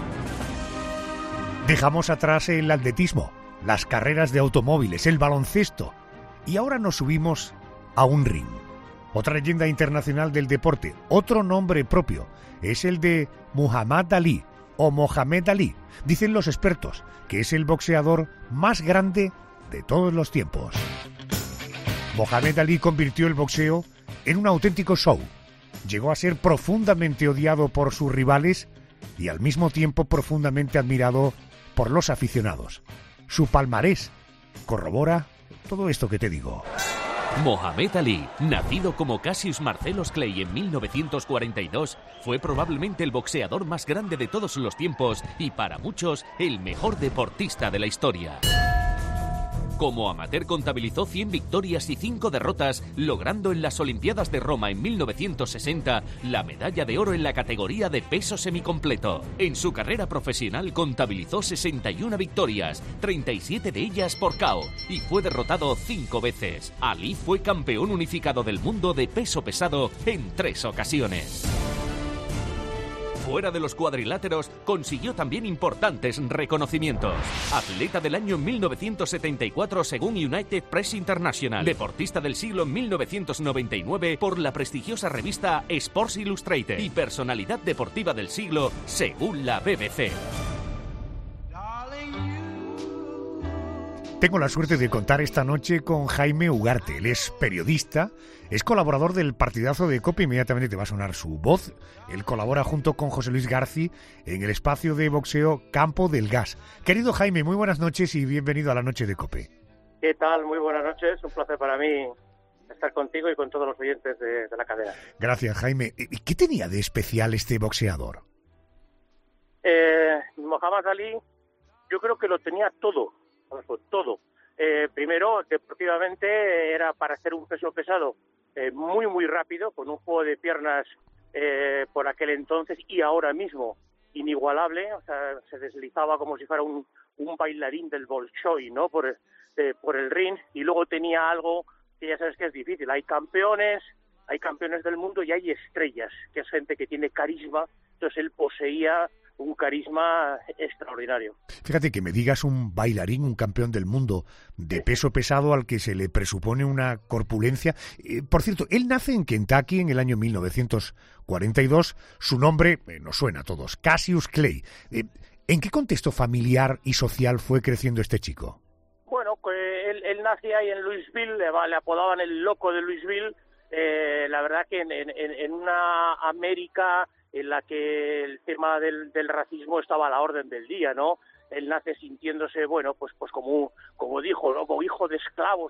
Dejamos atrás el atletismo, las carreras de automóviles, el baloncesto, y ahora nos subimos a un ring. Otra leyenda internacional del deporte, otro nombre propio, es el de Muhammad Ali, o Mohamed Ali. Dicen los expertos que es el boxeador más grande de todos los tiempos. Mohamed Ali convirtió el boxeo en un auténtico show. Llegó a ser profundamente odiado por sus rivales y al mismo tiempo profundamente admirado por los aficionados. Su palmarés corrobora todo esto que te digo. Mohamed Ali, nacido como Cassius Marcellus Clay en mil novecientos cuarenta y dos, fue probablemente el boxeador más grande de todos los tiempos y para muchos el mejor deportista de la historia. Como amateur contabilizó cien victorias y cinco derrotas, logrando en las Olimpiadas de Roma en mil novecientos sesenta la medalla de oro en la categoría de peso semicompleto. En su carrera profesional contabilizó sesenta y una victorias, treinta y siete de ellas por K O, y fue derrotado cinco veces. Ali fue campeón unificado del mundo de peso pesado en tres ocasiones. Fuera de los cuadriláteros, consiguió también importantes reconocimientos. Atleta del año en mil novecientos setenta y cuatro según United Press International. Deportista del siglo en mil novecientos noventa y nueve por la prestigiosa revista Sports Illustrated. Y personalidad deportiva del siglo según la B B C. Tengo la suerte de contar esta noche con Jaime Ugarte. Él es periodista, es colaborador del Partidazo de COPE, inmediatamente te va a sonar su voz. Él colabora junto con José Luis Garci en el espacio de boxeo Campo del Gas. Querido Jaime, muy buenas noches y bienvenido a la noche de COPE. ¿Qué tal? Muy buenas noches, un placer para mí estar contigo y con todos los oyentes de, de la cadena. Gracias, Jaime. ¿Qué tenía de especial este boxeador? Eh, Mohamed Ali, yo creo que lo tenía todo. Todo. Eh, primero, deportivamente, era para hacer un peso pesado eh, muy, muy rápido, con un juego de piernas eh, por aquel entonces y ahora mismo inigualable. O sea, se deslizaba como si fuera un, un bailarín del Bolshoi, ¿no? Por, eh, por el ring. Y luego tenía algo que ya sabes que es difícil. Hay campeones, hay campeones del mundo y hay estrellas, que es gente que tiene carisma. Entonces él poseía un carisma extraordinario. Fíjate que me digas un bailarín, un campeón del mundo de peso pesado al que se le presupone una corpulencia. Eh, por cierto, él nace en Kentucky en el año mil novecientos cuarenta y dos. Su nombre eh, nos suena a todos, Cassius Clay. Eh, ¿En qué contexto familiar y social fue creciendo este chico? Bueno, pues él, él nace ahí en Louisville, le, le apodaban el loco de Louisville. Eh, la verdad que en, en, en una América en la que el tema del, del racismo estaba a la orden del día, ¿no? Él nace sintiéndose, bueno, pues pues como, como dijo, ¿no? Como hijo de esclavos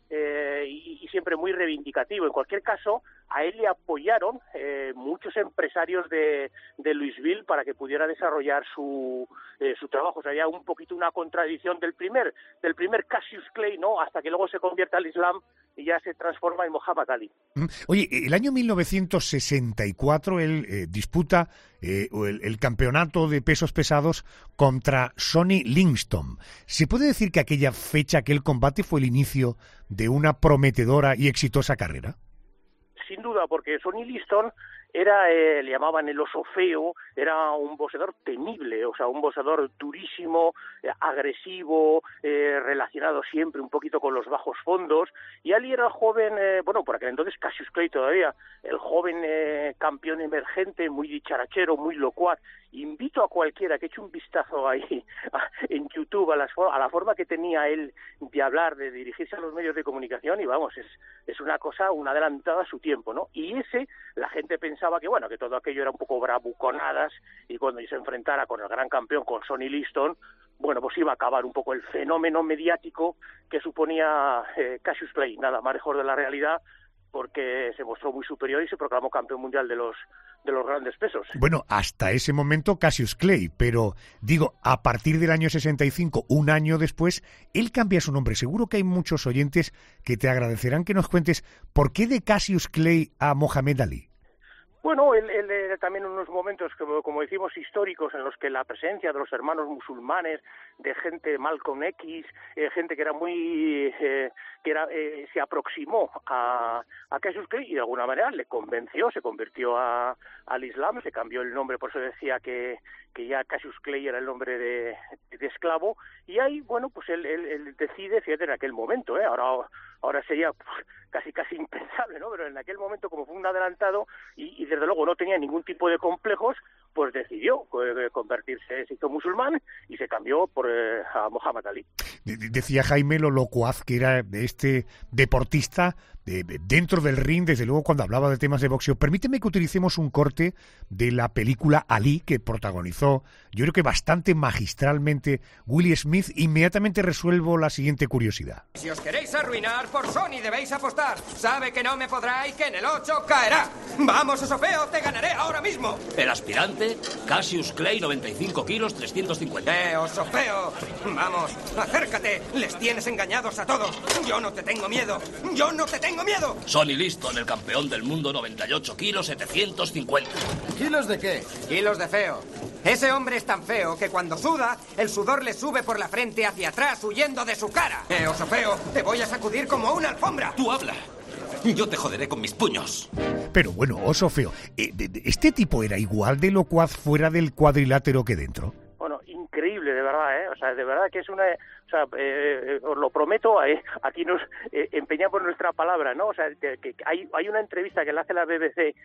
eh, y, y siempre muy reivindicativo. En cualquier caso, a él le apoyaron eh, muchos empresarios de, de Louisville para que pudiera desarrollar su, eh, su trabajo. O sea, había un poquito una contradicción del primer, del primer Cassius Clay, ¿no? Hasta que luego se convierte al Islam y ya se transforma en Mohamed Ali. Oye, el año mil novecientos sesenta y cuatro él eh, disputa eh, el, el campeonato de pesos pesados contra Sonny Liston. ¿Se puede decir que aquella fecha, aquel combate, fue el inicio de una prometedora y exitosa carrera? Sin duda, porque Sonny Liston era, eh, le llamaban el oso feo, era un boxeador temible, o sea, un boxeador durísimo, eh, agresivo, eh, relacionado siempre un poquito con los bajos fondos, y Ali era el joven, eh, bueno, por aquel entonces Cassius Clay todavía, el joven eh, campeón emergente, muy dicharachero, muy locuaz. Invito a cualquiera que eche un vistazo ahí a, en YouTube a, las, a la forma que tenía él de hablar, de dirigirse a los medios de comunicación, y vamos, es, es una cosa, una adelantada a su tiempo, ¿no? Y ese, la gente pensaba que, bueno, que todo aquello era un poco bravuconadas, y cuando se enfrentara con el gran campeón, con Sonny Liston, bueno, pues iba a acabar un poco el fenómeno mediático que suponía eh, Cassius Clay, nada más lejos de la realidad, porque se mostró muy superior y se proclamó campeón mundial de los de los grandes pesos. Bueno, hasta ese momento Cassius Clay, pero digo, a partir del año sesenta y cinco, un año después, él cambia su nombre. Seguro que hay muchos oyentes que te agradecerán que nos cuentes por qué de Cassius Clay a Mohamed Ali. Bueno, él, él era también unos momentos, como, como decimos, históricos en los que la presencia de los hermanos musulmanes, de gente Malcolm X, eh, gente que era muy, eh, que era, eh, se aproximó a, a Cassius Clay y de alguna manera le convenció, se convirtió a, al Islam, se cambió el nombre, por eso decía que, que ya Cassius Clay era el nombre de, de esclavo, y ahí, bueno, pues él, él, él decide, fíjate, en aquel momento, ¿eh? ahora ahora sería pues, casi casi impensable, ¿no? Pero en aquel momento, como fue un adelantado y, y desde luego no tenía ningún tipo de complejos, pues decidió eh, convertirse, se hizo musulmán y se cambió por eh, a Mohamed Ali. Decía Jaime lo locuaz que era este deportista eh, dentro del ring, desde luego cuando hablaba de temas de boxeo. Permíteme que utilicemos un corte de la película Ali, que protagonizó, yo creo que bastante magistralmente, Will Smith. Inmediatamente resuelvo la siguiente curiosidad. Si os queréis arruinar, por Sony debéis apostar. Sabe que no me podrá y que en el ocho caerá. Vamos, Osofeo, te ganaré ahora mismo. El aspirante, Cassius Clay, noventa y cinco kilos, trescientos cincuenta. Eh, Osofeo. Vamos, acércate. Les tienes engañados a todos. Yo no te tengo miedo. Yo no te tengo miedo. Sonny Liston, el campeón del mundo, noventa y ocho kilos, setecientos cincuenta. ¿Kilos de qué? Kilos de feo. Ese hombre es tan feo que cuando suda, el sudor le sube por la frente hacia atrás, huyendo de su cara. Eh, Osofeo, te voy a sacudir como una alfombra. Tú habla. Yo te joderé con mis puños. Pero bueno, Osofeo, ¿este tipo era igual de locuaz fuera del cuadrilátero que dentro? Bueno, increíble, de verdad, ¿eh? O sea, de verdad que es una... O sea, eh, os lo prometo, eh, aquí nos eh, empeñamos nuestra palabra, ¿no? O sea, que, que hay, hay una entrevista que le hace la B B C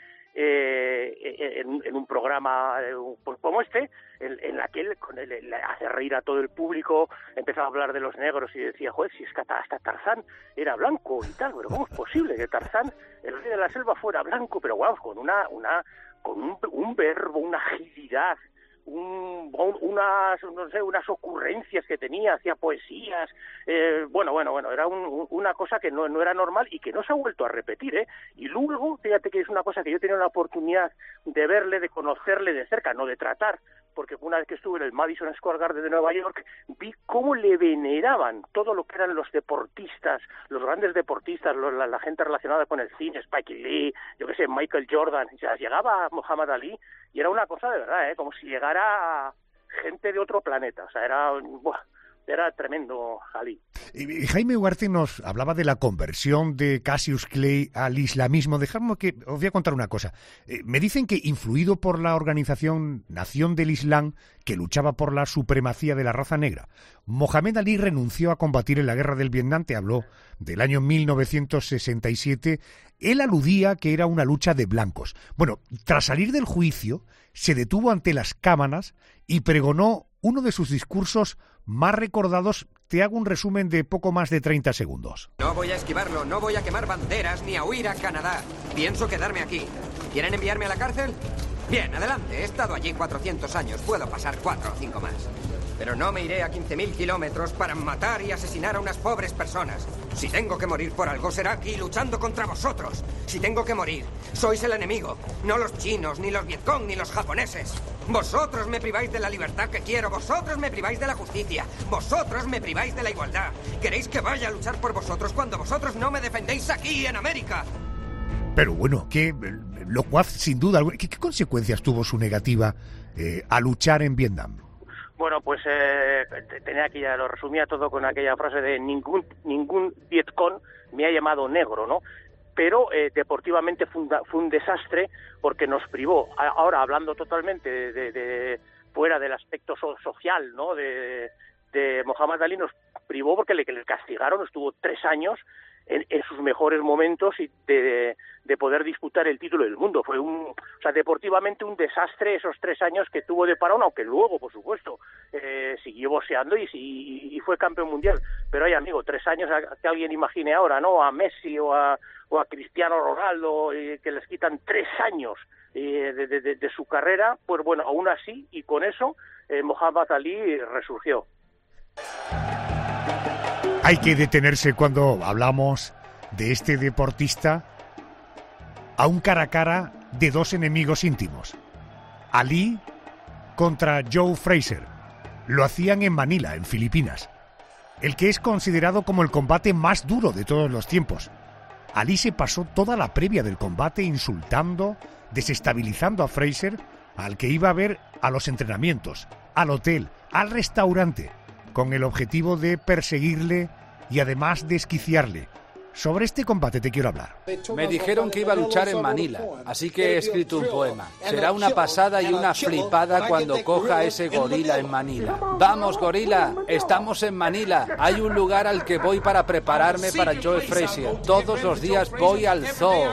eh, en, en un programa eh, pues como este, en, en la que él con él, le hace reír a todo el público, empezaba a hablar de los negros y decía, joder, si es que hasta, hasta Tarzán era blanco y tal, pero ¿cómo es posible que Tarzán, el rey de la selva, fuera blanco? Pero vamos, con una, una, con un, un verbo, una agilidad, Un, unas no sé unas ocurrencias que tenía, hacía poesías, eh, bueno bueno bueno era un, una cosa que no, no era normal y que no se ha vuelto a repetir, ¿eh? Y luego fíjate que es una cosa que yo he tenido la oportunidad de verle, de conocerle de cerca, no de tratar, porque una vez que estuve en el Madison Square Garden de Nueva York vi cómo le veneraban todo lo que eran los deportistas, los grandes deportistas, los, la, la gente relacionada con el cine, Spike Lee, yo qué sé, Michael Jordan. O sea, llegaba Muhammad Ali y era una cosa de verdad, ¿eh? Como si llegara gente de otro planeta. O sea, era, buah, era tremendo Ali. Y Jaime Ugarte nos hablaba de la conversión de Cassius Clay al islamismo. Dejadme que os voy a contar una cosa. Eh, me dicen que, influido por la organización Nación del Islam, que luchaba por la supremacía de la raza negra, Mohamed Ali renunció a combatir en la guerra del Vietnam. Te habló del año mil novecientos sesenta y siete. Él aludía que era una lucha de blancos. Bueno, tras salir del juicio, se detuvo ante las cámaras y pregonó uno de sus discursos más recordados. Te hago un resumen de poco más de treinta segundos. No voy a esquivarlo, no voy a quemar banderas ni a huir a Canadá. Pienso quedarme aquí. ¿Quieren enviarme a la cárcel? Bien, adelante. He estado allí cuatrocientos años. Puedo pasar cuatro o cinco más. Pero no me iré a quince mil kilómetros para matar y asesinar a unas pobres personas. Si tengo que morir por algo, será aquí, luchando contra vosotros. Si tengo que morir, sois el enemigo. No los chinos, ni los Vietcong, ni los japoneses. Vosotros me priváis de la libertad que quiero. Vosotros me priváis de la justicia. Vosotros me priváis de la igualdad. ¿Queréis que vaya a luchar por vosotros cuando vosotros no me defendéis aquí en América? Pero bueno, que locuaz sin duda. ¿Qué, qué consecuencias tuvo su negativa eh, a luchar en Vietnam? Bueno, pues eh, tenía que ya lo resumía todo con aquella frase de ningún ningún Vietcong me ha llamado negro, ¿no? Pero eh, deportivamente fue un, fue un desastre porque nos privó. Ahora, hablando totalmente de, de, de fuera del aspecto so, social, ¿no? De, de Muhammad Ali, nos privó porque le, le castigaron, estuvo tres años en, en sus mejores momentos y de, de poder disputar el título del mundo. Fue un, o sea, deportivamente un desastre esos tres años que tuvo de parón, aunque luego, por supuesto, eh, siguió boxeando y, y, y fue campeón mundial. Pero hay, amigo, tres años a, que alguien imagine ahora, ¿no? A Messi o a, o a Cristiano Ronaldo, eh, que les quitan tres años eh, de, de, de su carrera, pues bueno, aún así, y con eso, eh, Muhammad Ali resurgió. Hay que detenerse cuando hablamos de este deportista a un cara a cara de dos enemigos íntimos. Ali contra Joe Frazier. Lo hacían en Manila, en Filipinas. El que es considerado como el combate más duro de todos los tiempos. Ali se pasó toda la previa del combate insultando, desestabilizando a Frazier, al que iba a ver a los entrenamientos, al hotel, al restaurante, con el objetivo de perseguirle y además desquiciarle. Sobre este combate te quiero hablar. Me dijeron que iba a luchar en Manila, así que he escrito un poema. Será una pasada y una flipada cuando coja a ese gorila en Manila. Vamos, gorila, estamos en Manila. Hay un lugar al que voy para prepararme para Joe Frazier. Todos los días voy al zoo.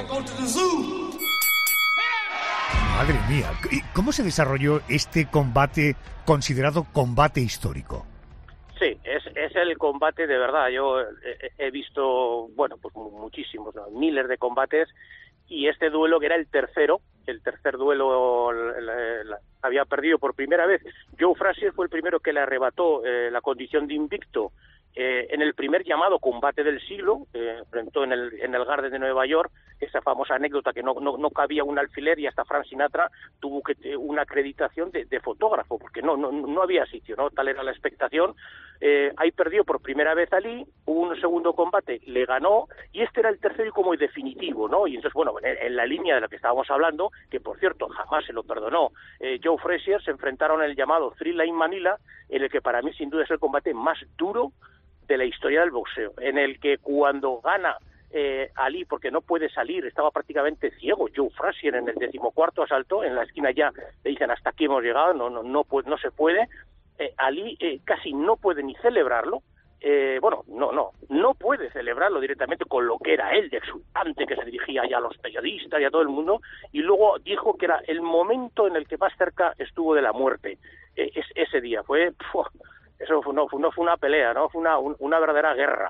Madre mía, ¿cómo se desarrolló este combate considerado combate histórico? Sí, es, es el combate de verdad. Yo he, he visto, bueno, pues muchísimos, ¿no? miles de combates, y este duelo, que era el tercero, el tercer duelo, la, la, había perdido por primera vez. Joe Frazier fue el primero que le arrebató eh, la condición de invicto eh, en el primer llamado combate del siglo, eh, enfrentó en el, en el Garden de Nueva York, esa famosa anécdota que no, no, no cabía un alfiler y hasta Frank Sinatra tuvo que una acreditación de, de fotógrafo, porque no, no, no había sitio, ¿no? Tal era la expectación. Eh, ahí perdió por primera vez Ali, hubo un segundo combate, le ganó, y este era el tercero y como el definitivo, ¿no? Y entonces, bueno, en, en la línea de la que estábamos hablando, que por cierto jamás se lo perdonó, eh, Joe Frazier, se enfrentaron en el llamado Thriller in Manila, en el que para mí sin duda es el combate más duro de la historia del boxeo, en el que cuando gana eh, Ali, porque no puede salir, estaba prácticamente ciego, Joe Frazier en el decimocuarto asalto, en la esquina ya le dicen hasta aquí hemos llegado, no, no, no, pues, no se puede, eh, Ali eh, casi no puede ni celebrarlo, eh, bueno, no, no, no puede celebrarlo directamente con lo que era él, de exultante, que se dirigía ya a los periodistas y a todo el mundo, y luego dijo que era el momento en el que más cerca estuvo de la muerte, eh, es, ese día, fue... Puf, eso fue, no, no fue una pelea, no fue una, un, una verdadera guerra.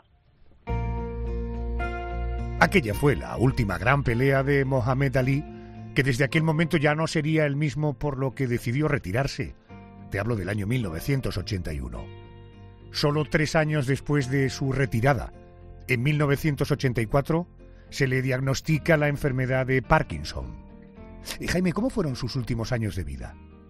Aquella fue la última gran pelea de Mohamed Ali, que desde aquel momento ya no sería el mismo, por lo que decidió retirarse. Te hablo del año mil novecientos ochenta y uno. Solo tres años después de su retirada, en mil novecientos ochenta y cuatro, se le diagnostica la enfermedad de Parkinson. Y Jaime, ¿cómo fueron sus últimos años de vida?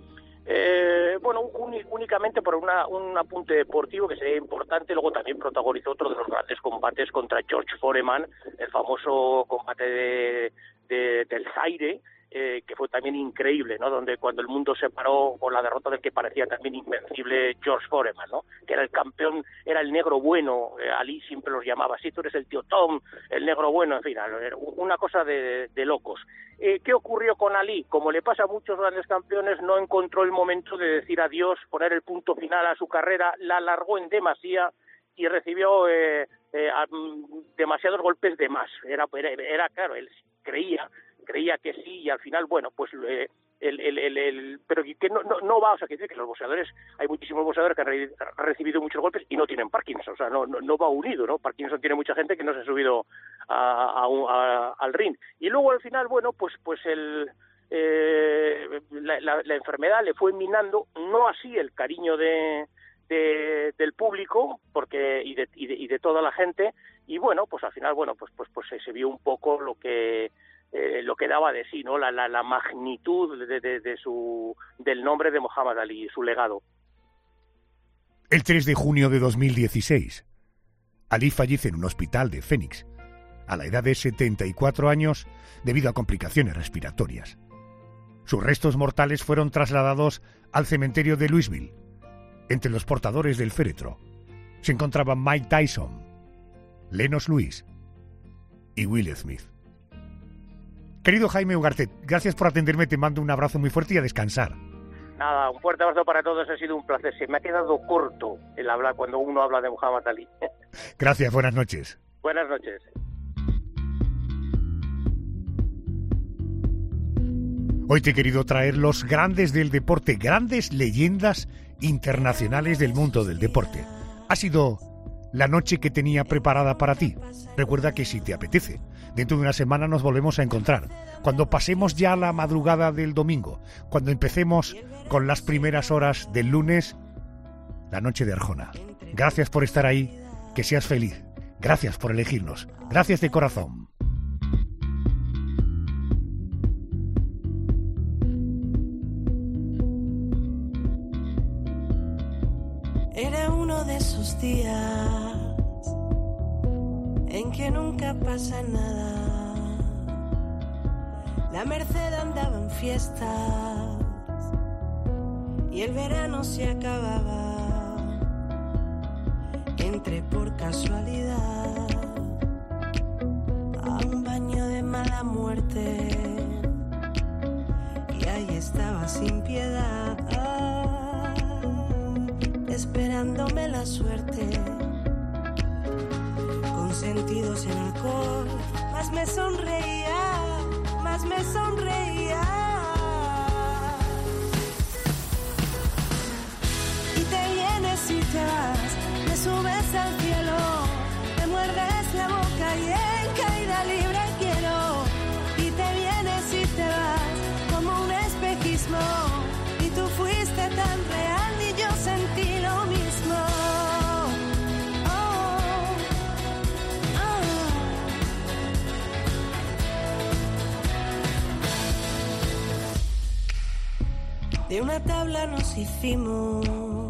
Eh, bueno, únicamente por una, un apunte deportivo que sería importante. Luego también protagonizó otro de los grandes combates contra George Foreman, el famoso combate de, de, del Zaire, eh, que fue también increíble, ¿no? Donde cuando el mundo se paró con la derrota del que parecía también invencible George Foreman, ¿no? Que era el campeón, era el negro bueno, eh, Ali siempre los llamaba así, tú eres el tío Tom, el negro bueno, en fin, era una cosa de, de locos. Eh, ¿Qué ocurrió con Ali? Como le pasa a muchos grandes campeones, no encontró el momento de decir adiós, poner el punto final a su carrera, la alargó en demasía y recibió eh, eh, demasiados golpes de más. Era, era, era claro, él creía creía que sí, y al final, bueno, pues eh, el, el, el, el pero que no, no, no va, o sea, que dice que los boxeadores, hay muchísimos boxeadores que han re, recibido muchos golpes y no tienen Parkinson, o sea, no, no, no va unido, ¿no? Parkinson tiene mucha gente que no se ha subido a, a, a, al ring. Y luego al final, bueno, pues pues el eh, la, la, la enfermedad le fue minando, no así el cariño de, de del público, porque y de, y de y de toda la gente, y bueno, pues al final, bueno, pues pues pues se vio un poco lo que Eh, lo que daba de sí, ¿no? La, la, la magnitud de, de, de su del nombre de Muhammad Ali, su legado. El tres de junio de dos mil dieciséis, Ali fallece en un hospital de Phoenix, a la edad de setenta y cuatro años, debido a complicaciones respiratorias. Sus restos mortales fueron trasladados al cementerio de Louisville. Entre los portadores del féretro se encontraban Mike Tyson, Lennox Lewis y Will Smith. Querido Jaime Ugarte, gracias por atenderme, te mando un abrazo muy fuerte y a descansar. Nada, un fuerte abrazo para todos, ha sido un placer. Se me ha quedado corto el hablar cuando uno habla de Muhammad Ali. Gracias, buenas noches. Buenas noches. Hoy te he querido traer los grandes del deporte, grandes leyendas internacionales del mundo del deporte. Ha sido la noche que tenía preparada para ti. Recuerda que si te apetece, dentro de una semana nos volvemos a encontrar. Cuando pasemos ya la madrugada del domingo, cuando empecemos con las primeras horas del lunes, la noche de Arjona. Gracias por estar ahí, que seas feliz. Gracias por elegirnos. Gracias de corazón. Era uno de esos días en que nunca pasa nada. La Merced andaba en fiestas y el verano se acababa. Entré por casualidad a un baño de mala muerte y ahí estaba sin piedad, esperándome la suerte. Con sentidos en alcohol, más me sonreía, más me sonreía. Y te vienes y te vas, De una tabla nos hicimos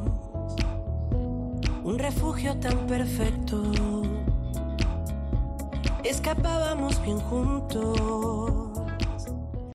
un refugio tan perfecto. Escapábamos bien juntos